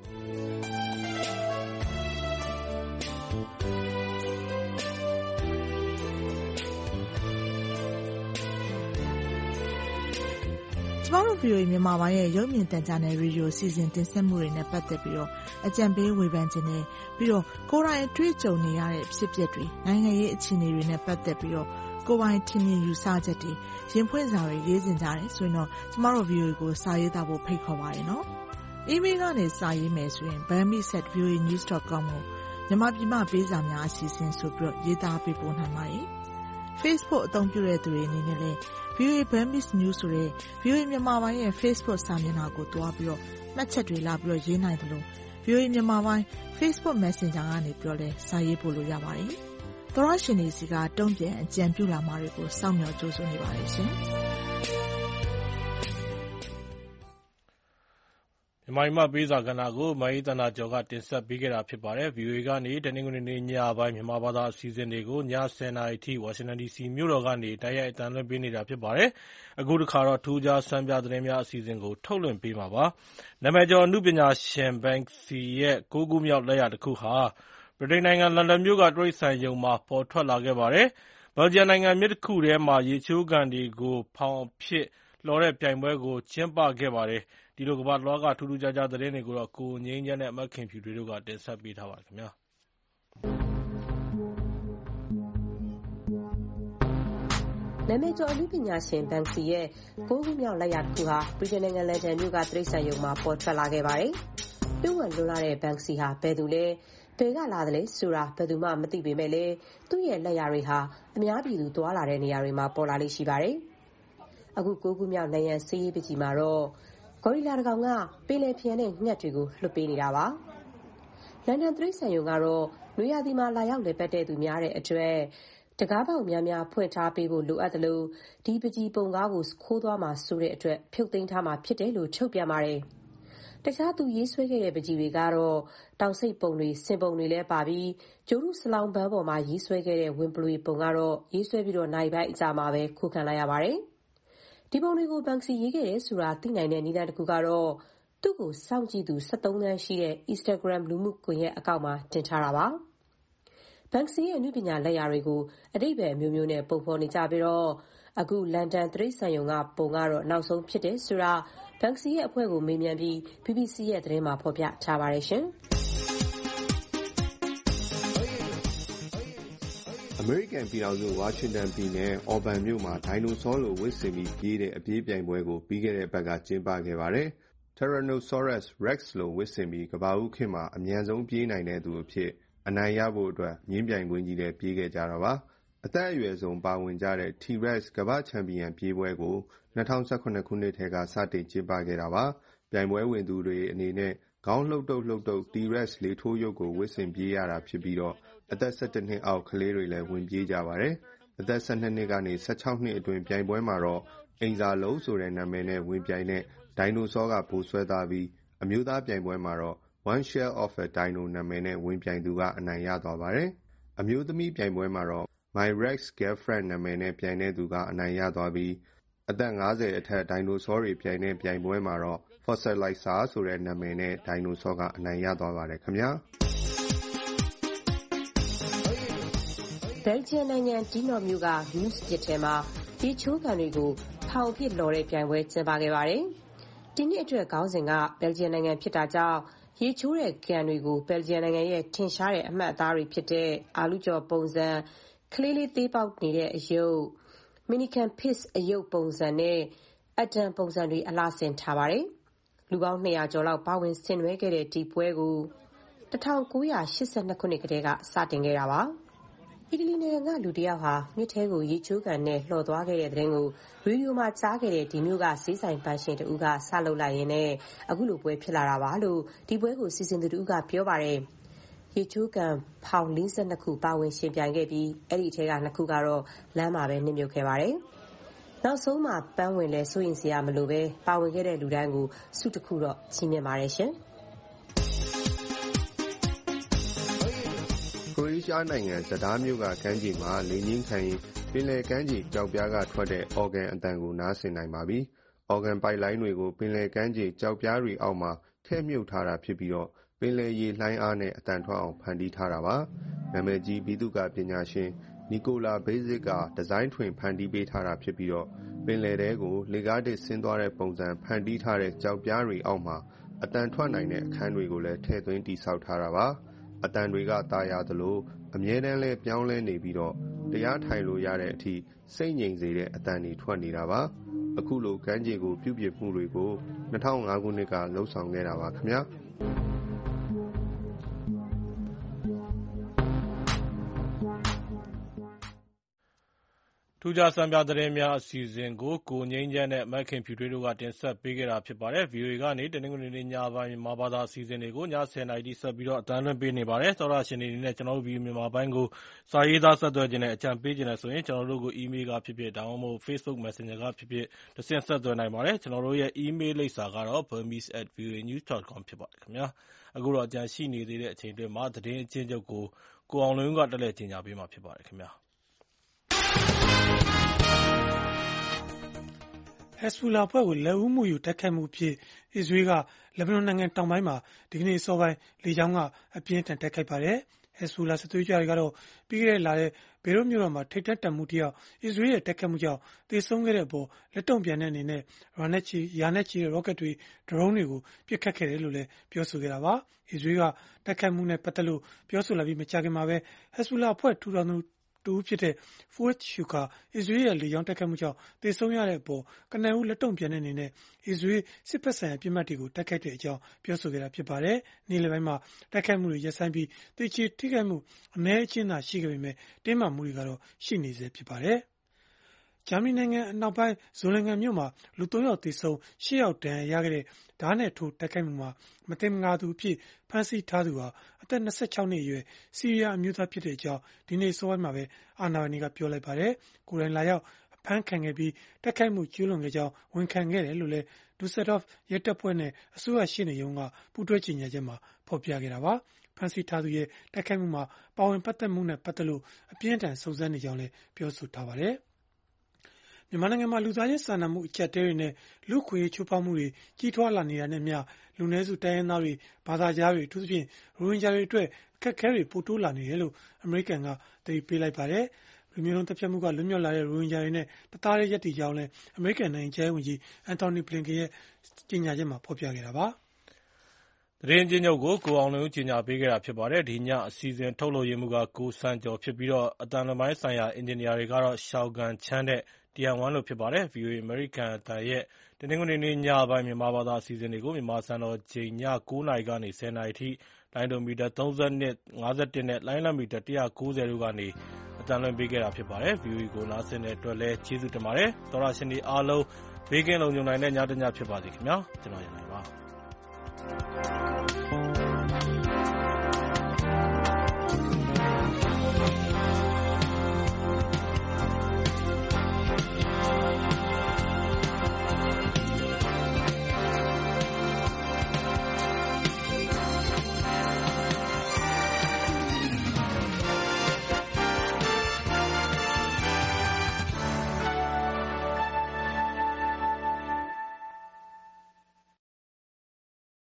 ကျမတို့ VOA မြန်မာပိုင်းရဲ့ရုပ်မြင်သံကြားနယ်ရေဒီယိုစီစဉ်တင်ဆက်မှုတွေနဲ့ပတ်သက်ပြီးတော့အကြံပေးဝေဖန်ခြင်းနဲ့ပြီးတော့ကိုယ်တိုင်အတွေ့အကြုံနေရတဲ့ဖြစ်ပျက်တွေနိုင်ငံရေးအခြေအနေတွေနဲ့ပတ်သက်ပြီးတော့ကိုယ်ပိုင်ထင်မြင်ယူဆချက်တွေရင်ဖွင့်စာတွေရေးတင်ကြတယ်ဆိုရင်တော့ကျမတို့ VOA ကိုစာရေးသားဖို့ဖိတ်ခေါ်ပါတယ်နော်။ email ကနေစာရေးမယ်ဆိုရင် bami@voanews.com ကိုမြန်မာပြည်မှာပေးစာများအစီအစဉ်ဆိုပြီးတော့ရေးသားပေးပို့နိုင်ပါတယ်။ Facebook အသုံးပြုတဲ့သူတွေအနေနဲ့လည်း VOA Burmese News ဆိုတဲ့ VOA မြန်မာပိုင်းရဲ့ Facebook စာမျက်နှာကိုတွားပြီးတော့မှတ်ချက်တွေလာပြီးတော့ရေးနိုင်တယ်လို့ VOA မြန်မာပိုင်း Facebook Messenger ကနေပြီးတော့လည်းစာရေးပို့လို့ရပါတယ်။သောရရှင်တွေစီကတုံ့ပြန်အကြံပြုလာမှာတွေကိုစောင့်မျှော်ကြိုးစားနေပါတယ်ရှင်။မြန်မာပြည်မှာပေးစာကဏ္ဍကိုမအေးသန္တာကျော်ကတင်ဆက်ပေးခဲ့တာဖြစ်ပါတယ်။ VOA ကနေတနင်္ဂနွေနေ့ညပိုင်းမြန်မာဘာသာအစီအစဉ်တွေကိုည10:00 နာရီထိဝါရှင်တန် DC မြို့တော်ကနေတိုက်ရိုက်အသံလွှင့်ပေးနေတာဖြစ်ပါတယ်။အခုတစ်ခါတော့ထူးခြားစံပြသတင်းများအစီအစဉ်ကိုထုတ်လွှင့်ပေးမှာပါ။နာမည်ကျော်အနုပညာရှင် Banksy ရဲ့9 ခုမြောက်လက်ရာတစ်ခုဟာဗြိတိန်နိုင်ငံလန်ဒန်မြို့ကတိရစ္ဆာန်ရုံမှာပေါ်ထွက်လာခဲ့ပါတယ်။ဘယ်လ်ဂျီယံနိုင်ငံမြစ်တစ်ခုထဲမှာရေချိုးကန်တွေကိုဖောင်အဖြစ်လှော်တဲ့ပြိုင်ပွဲကိုကျင်းပခဲ့ပါတယ်။ဒီလိုကမ္ဘာတလွှားကထူးထူးခြားခြားသတင်းတွေကိုတော့ကိုငြိမ်းချမ်းနဲ့မခင်ဖြူတို့ကတင်ဆက်ပေးထားပါတယ်ခင်ဗျာနာမည်ကျော်အနုပညာရှင် Banksy ရဲ့9 ခုမြောက်လက်ရာတစ်ခုဟာဗြိတိန်နိုင်ငံလန်ဒန်မြို့ကတိရစ္ဆာန်ရုံမှာပေါ်ထွက်လာခဲ့ပါတယ်။ပြုံးဝလွန်လာတဲ့ Banksy ဟာဘယ်သူလဲဘယ်ကလာတယ်လဲဆိုတာဘယ်သူမှမသိပေမဲ့လည်းသူ့ရဲ့လက်ရာတွေဟာအများပြည်သူသွားလာတဲ့နေရာတွေမှာပေါ်လာလိမ့်ရှိပါတယ်။အခု9 ခုမြောက်နိုင်ရန်စီးရေးပကြီးမှာတော့ဂေါ်ရီလာတစ်ကောင်ကပင်လယ်ဖျံနဲ့ငှက်တွေကိုလွှတ်ပေးနေတာပါ။လန်ဒန်တိရစ္ဆာန်ရုံကတော့နွေရာသီမှာလာရောက်လည်ပတ်တဲ့သူများတဲ့အတွက်တကားပေါက်များများဖွင့်ထားပေးဖို့လိုအပ်တယ်လို့ဒီပကြီးပုံကားကိုခိုးသွားမှာဆိုတဲ့အတွက်ဖြုတ်သိမ်းထားမှာဖြစ်တယ်လို့ထုတ်ပြန်ပါတယ်။တခြားသူရေးဆွဲခဲ့တဲ့ပကြီးတွေကတော့တောင်စိတ်ပုံတွေစင်ပုံတွေလည်းပါပြီးကျိုးရုဆလောင်ဘန်းပေါ်မှာရေးဆွဲခဲ့တဲ့ဝင်ပလွေပုံကတော့ရေးဆွဲပြီးတော့နိုင်ပိုင်းအကြာမှာပဲခိုးခံလိုက်ရပါတယ်။ဒီပုံတွေကို Banksy ရေးခဲ့တယ်ဆိုတာသိနိုင်တဲ့နည်းလမ်းတစ်ခုကတော့သူ့ကိုစောင့်ကြည့်သူ73 သန်းရှိတဲ့ Instagram လူမှုကွန်ရက်အကောင့်မှာတင်ထားတာပါ။ Banksy ရဲ့အနုပညာလက်ရာတွေကိုအဓိပ္ပာယ်မျိုးမျိုးနဲ့ပုံဖော်နေကြပြီးတော့အခုလန်ဒန်တိရစ္ဆာန်ရုံကပုံကတော့နောက်ဆုံးဖြစ်တယ်ဆိုတာ Banksy ရဲ့အဖွဲ့ကိုမေးမြန်းပြီး BBC ရဲ့သတင်းမှာဖော်ပြထားပါတယ်ရှင်။ A မေရိကန်ပြည်ထောင်စုဝါရှင်တန်ပြည်နယ်အော်ဘန်မြို့မှာဒိုင်နိုဆောလိုဝတ်ဆင်ပြီးပြေးတဲ့အပြေးပြိုင်ပွဲကိုပြီးခဲ့တဲ့ဘက်ကကျင်းပခဲ့ပါတယ်။ Tyrannosaurus Rex လိုဝတ်ဆင်ပြီးကမ္ဘာဦးခေတ်မှာအမြန်ဆုံးပြေးနိုင်တဲ့သူအဖြစ်အနိုင်ရဖို့အတွက်မြင်းပြိုင်ကွင်းကြီးထဲပြေးခဲ့ကြတာပါ။အသက်အရွယ်ဆုံးပါဝင်ကြတဲ့ T-Rex ကမ္ဘာ့ချန်ပီယံပြေးပွဲကို2017ခုနှစ်ထဲကစတင်ကျင်းပခဲ့တာပါ။ပြိုင်ပွဲဝင်သူတွေအနေနဲ့ခေါင်းလှုပ်တုပ် T-Rex လေထိုးရုပ်ကိုဝတ်ဆင်ပြေးရတာဖြစ်ပြီးတော့အသက်17နှစ်အောက်ကလေးတွေလည်းဝင်ပြေးကြပါတယ်။အသက်12နှစ်ကနေ16နှစ်အတွင်းပြိုင်ပွဲမှာတော့အိမ်စာလုံးဆိုတဲ့နာမည်နဲ့ဝင်ပြိုင်တဲ့ဒိုင်နိုဆောကဗိုလ်စွဲသားပြီးအမျိုးသားပြိုင်ပွဲမှာတော့ One Shell of a Dino နာမည်နဲ့ဝင်ပြိုင်သူကအနိုင်ရသွားပါတယ်။အမျိုးသမီးပြိုင်ပွဲမှာတော့ My Rex Girlfriend နာမည်နဲ့ပြိုင်တဲ့သူကအနိုင်ရသွားပြီးအသက်50အထက်ဒိုင်နိုဆောတွေပြိုင်တဲ့ပြိုင်ပွဲမှာတော့ Fossilizer ဆိုတဲ့နာမည်နဲ့ဒိုင်နိုဆောကအနိုင်ရသွားပါတယ်ခင်ဗျာ။ဘယ်လ်ဂျီယံနိုင်ငံဒီနော်မြို့က Loose ပစ်ထဲမှာရေချိုးကန်တွေကိုဖောင်အဖြစ်လော်တဲ့ပြိုင်ပွဲကျင်းပခဲ့ပါတယ်။ဒီနှစ်အတွက်ခေါင်းစဉ်ကဘယ်လ်ဂျီယံနိုင်ငံဖြစ်တာကြောင့်ရေချိုးတဲ့ကန်တွေကိုဘယ်လ်ဂျီယံနိုင်ငံရဲ့ထင်ရှားတဲ့အမှတ်အသားတွေဖြစ်တဲ့အာလူကျော်ပုံစံကလေးလေးသေးပေါက်နေတဲ့အယုတ် Minican Piss အယုတ်ပုံစံနဲ့အဒံပုံစံတွေအလှဆင်ထားပါတယ်။လူပေါင်း200ကျော်လောက်ပါဝင်ဆင်နွှဲခဲ့တဲ့ဒီပွဲကို1982ခုနှစ်ကတည်းကစတင်ခဲ့တာပါ။အီတလီနိုင်ငံကလူတစ်ယောက်ဟာမြစ်ထဲကိုရေချိုးကန်နဲ့လှော်သွားခဲ့တဲ့သတင်းကိုရေဒီယိုမှာကြားခဲ့တဲ့ဒီမျိုးကဈေးဆိုင်ပိုင်ရှင်တူကစလုပ်လိုက်ရင်းနဲ့အခုလိုပွဲဖြစ်လာတာပါလို့ဒီပွဲကိုစီစဉ်သူတူကပြောပါတယ်။ရေချိုးကန်ဖောင်42ခုပါဝင်ရှင်ပြိုင်ခဲ့ပြီးအဲ့ဒီထဲက2ခုကတော့လမ်းမှာပဲနစ်မြုပ်ခဲ့ပါတယ်။နောက်ဆုံးမှာပန်းဝင်လဲစိုးရင်စရာမလိုပဲပါဝင်ခဲ့တဲ့လူတိုင်းကိုဆုတစ်ခုတော့ချီးမြှင့်ပါတယ်ရှင်။ခရိုအေးရှားနိုင်ငံဇဒါးမြို့ကကမ်းခြေမှာလေငင်းခံရင်ပင်လယ်ကမ်းခြေကြောက်ပြားကထွက်တဲ့အော်ဂန်အတန်ကိုနားဆင်နိုင်ပါပြီ။အော်ဂန်ပိုက်လိုင်းတွေကိုပင်လယ်ကမ်းခြေကြောက်ပြားတွေအောက်မှာထည့်မြုပ်ထားတာဖြစ်ပြီးတော့ပင်လယ်ရေလှိုင်းအားနဲ့အတန်ထွက်အောင်ဖန်တီးထားတာပါ။နာမည်ကြီးဗိသုကာပညာရှင်နီကိုလာဘေးဇစ်ကဒီဇိုင်းထွင်ဖန်တီးပေးထားတာဖြစ်ပြီးတော့ပင်လယ်ထဲကိုလေကားတစ်ဆင်းသွားတဲ့ပုံစံဖန်တီးထားတဲ့ကြောက်ပြားတွေအောက်မှာအတန်ထွက်နိုင်တဲ့အခန်းတွေကိုလည်းထည့်သွင်းတည်ဆောက်ထားတာပါ။အတန်တွေကတာယာသလိုအမြဲတမ်းလဲပြောင်းလဲနေပြီးတော့တရားထိုင်လို့ရတဲ့အထိစိတ်ငြိမ်စေတဲ့အတန်တွေထွက်နေတာပါ။အခုလိုကမ်းခြေကိုပြုပြင်မှုတွေကို2005ခုနှစ်ကလှုပ်ဆောင်ခဲ့တာပါခင်ဗျာ။ထူးခြားစံပြသတင်းများအစီအစဉ်ကိုကိုငြိမ်းချမ်းနဲ့မခင်ဖြူထွေးတို့ကတင်ဆက်ပေးခဲ့တာဖြစ်ပါတယ်။ VOA ကနေတနင်္ဂနွေနေ့ညပိုင်းမြန်မာဘာသာအစီအစဉ်တွေကိုည10:00နာရီဆက်ပြီးတော့အသံလွှင့်ပေးနေပါတယ်။သောတာရှင်တွေအနေနဲ့ကျွန်တော်တို့ VOA မြန်မာပိုင်းကိုစာရေးသားဆက်သွယ်ခြင်းနဲ့အကြံပေးခြင်းနဲ့ဆိုရင်ကျွန်တော်တို့ကို email ကဖြစ်ဖြစ်ဒါမှမဟုတ် Facebook Messenger ကဖြစ်ဖြစ်တဆင့်ဆက်သွယ်နိုင်ပါတယ်။ကျွန်တော်တို့ရဲ့ email လိပ်စာကတော့ burmese@voanews.com ဖြစ်ပါတယ်ခင်ဗျာ။အခုတော့အကြံရှိနေသေးတဲ့အချိန်အတွင်းမှာသတင်းအချင်းချုပ်ကိုအောင်လွင်ဦးကတက်လက်ကြီးညာပေးမှာဖြစ်ပါတယ်ခင်ဗျာ။ Hezbollah အဖွဲ့ကိုလက်ဦးမှုယူတိုက်ခိုက်မှုအဖြစ်အစ္စရေးကလက်ဘနွန်နိုင်ငံတောင်ပိုင်းမှာဒီကနေ့အစောပိုင်းလေကြောင်းကအပြင်းထန်တိုက်ခိုက်ပါတယ်။ Hezbollah စစ်သွေးကြွတွေကတော့ပြီးခဲ့တဲ့လထဲဘေရွတ်မြို့တော်မှာထိပ်တန်းတပ်မှူးတစ်ယောက်အစ္စရေးရဲ့တိုက်ခိုက်မှုကြောင့်သေဆုံးခဲ့တဲ့အပေါ်လက်တုံ့ပြန်တဲ့အနေနဲ့ရာနဲ့ချီတဲ့ rocket တွေ drone တွေကိုပစ်ခတ်ခဲ့တယ်လို့လည်းပြောဆိုခဲ့တာပါ။အစ္စရေးကတိုက်ခိုက်မှုနဲ့ပတ်သက်လို့ပြောဆိုလာပြီးမကြာခင်မှာပဲ Hezbollah အဖွဲ့ထူထောင်သူတူဖြစ်တဲ့ Fuad Shukar အစ္စရေးရဲ့လေကြောင်းတိုက်ခိုက်မှုကြောင့်သေဆုံးရတဲ့အပေါ်ကနဦးလက်တုံ့ပြန်တဲ့အနေနဲ့အစ္စရေးစစ်ဘက်ဆိုင်ရာပြစ်မှတ်တွေကိုတိုက်ခိုက်တဲ့အကြောင်းပြောဆိုခဲ့တာဖြစ်ပါတယ်။နေ့လယ်ပိုင်းမှာတိုက်ခိုက်မှုတွေရပ်ဆိုင်းပြီးသေချေထိခိုက်မှုအနည်းအကျဉ်းသာရှိခဲ့ပေမဲ့တင်းမာမှုတွေကတော့ရှိနေဆဲဖြစ်ပါတယ်။ဂျာမနီနိုင်ငံအနောက်ပိုင်းဇိုလင်ဂန်မြို့မှာလူ3ယောက်သေဆုံး10ယောက်ဒဏ်ရာရခဲ့တဲ့ဓာတ်နဲ့ထိုးတိုက်ခိုက်မှုမှာမသင်္ကာသူအဖြစ်ဖမ်းဆီးထားသူဟာအသက်26နှစ်အရွယ်ဆီးရီးယားအမျိုးသားဖြစ်တဲ့အကြောင်းဒီနေ့စောပိုင်းမှာပဲအာဏာပိုင်တွေကပြောလိုက်ပါတယ်။ကိုယ်တိုင်လာရောက်အဖမ်းခံခဲ့ပြီးတိုက်ခိုက်မှုကျူးလွန်ခဲ့ကြောင်းဝန်ခံခဲ့တယ်လို့လည်းဒူဆက်ဒေါ့ဖ်ရဲတပ်ဖွဲ့နဲ့အစိုးရရှေ့နေရုံးကပူးတွဲကြေညာချက်မှာဖော်ပြခဲ့တာပါ။ဖမ်းဆီးထားသူရဲ့တိုက်ခိုက်မှုမှာပါဝင်ပတ်သက်မှုနဲ့ပတ်သက်လို့အပြင်းထန်စုံစမ်းနေကြောင်းလည်းပြောဆိုထားပါတယ်။မြန်မာနိုင်ငံမှာလူသားချင်းစာနာမှုအကျပ်အတည်းတွေနဲ့လူ့အခွင့်အရေးချိုးဖောက်မှုတွေကြီးထွားလာနေတာနဲ့အမျှလူနည်းစုတိုင်းရင်းသားတွေဘာသာခြားတွေအထူးသဖြင့်ရိုဟင်ဂျာတွေအတွက်အခက်အခဲတွေပိုတိုးလာနေတယ်လို့အမေရိကန်ကသတိပေးလိုက်ပါတယ်။လူမျိုးတုံးသတ်ဖြတ်မှုကလွတ်မြောက်လာတဲ့ရိုဟင်ဂျာတွေနဲ့တသားတည်းရပ်တည်ကြောင်းလည်းအမေရိကန်နိုင်ငံခြားရေးဝန်ကြီးအန်တိုနီဘလင်ကန်ရဲ့ကြေညာချက်မှာဖော်ပြခဲ့တာပါ။သတင်းကြေညာကိုကိုအောင်လွင်ဦးကြီးညာပေးခဲ့တာဖြစ်ပါတယ်။ဒီညအစီအစဉ်ထုတ်လုပ်ရေးမှူးကကိုစံကျော်ဖြစ်ပြီးအသံလွှင့်ပိုင်းဆိုင်ရာအင်ဂျင်နီယာတွေကတော့ရှောက်ကန်ချမ်းနဲ့တီယန်ဝမ်လို့ဖြစ်ပါတယ်။ VOA အမေရိကန်အသံရဲ့တနင်္ဂနွေနေ့ညပိုင်းမြန်မာဘာသာအစီအစဉ်တွေကိုမြန်မာစံတော်ချိန်ည9:00နာရီကနေ10:00နာရီထိလိုင်းဒိုမီတာ32 51နဲ့လိုင်းလမီတာ190တို့ကနေအသံလွှင့်ပေးခဲ့တာဖြစ်ပါတယ်။ VOA ကိုနားဆင်တဲ့အတွက်လည်းကျေးဇူးတင်ပါတယ်။သောတရှင်တွေအားလုံးဘေးကင်းလုံခြုံနိုင်တဲ့ညတစ်ညဖြစ်ပါစေခင်ဗျာ။ကျွန်တော်ရန်နိုင်ပါ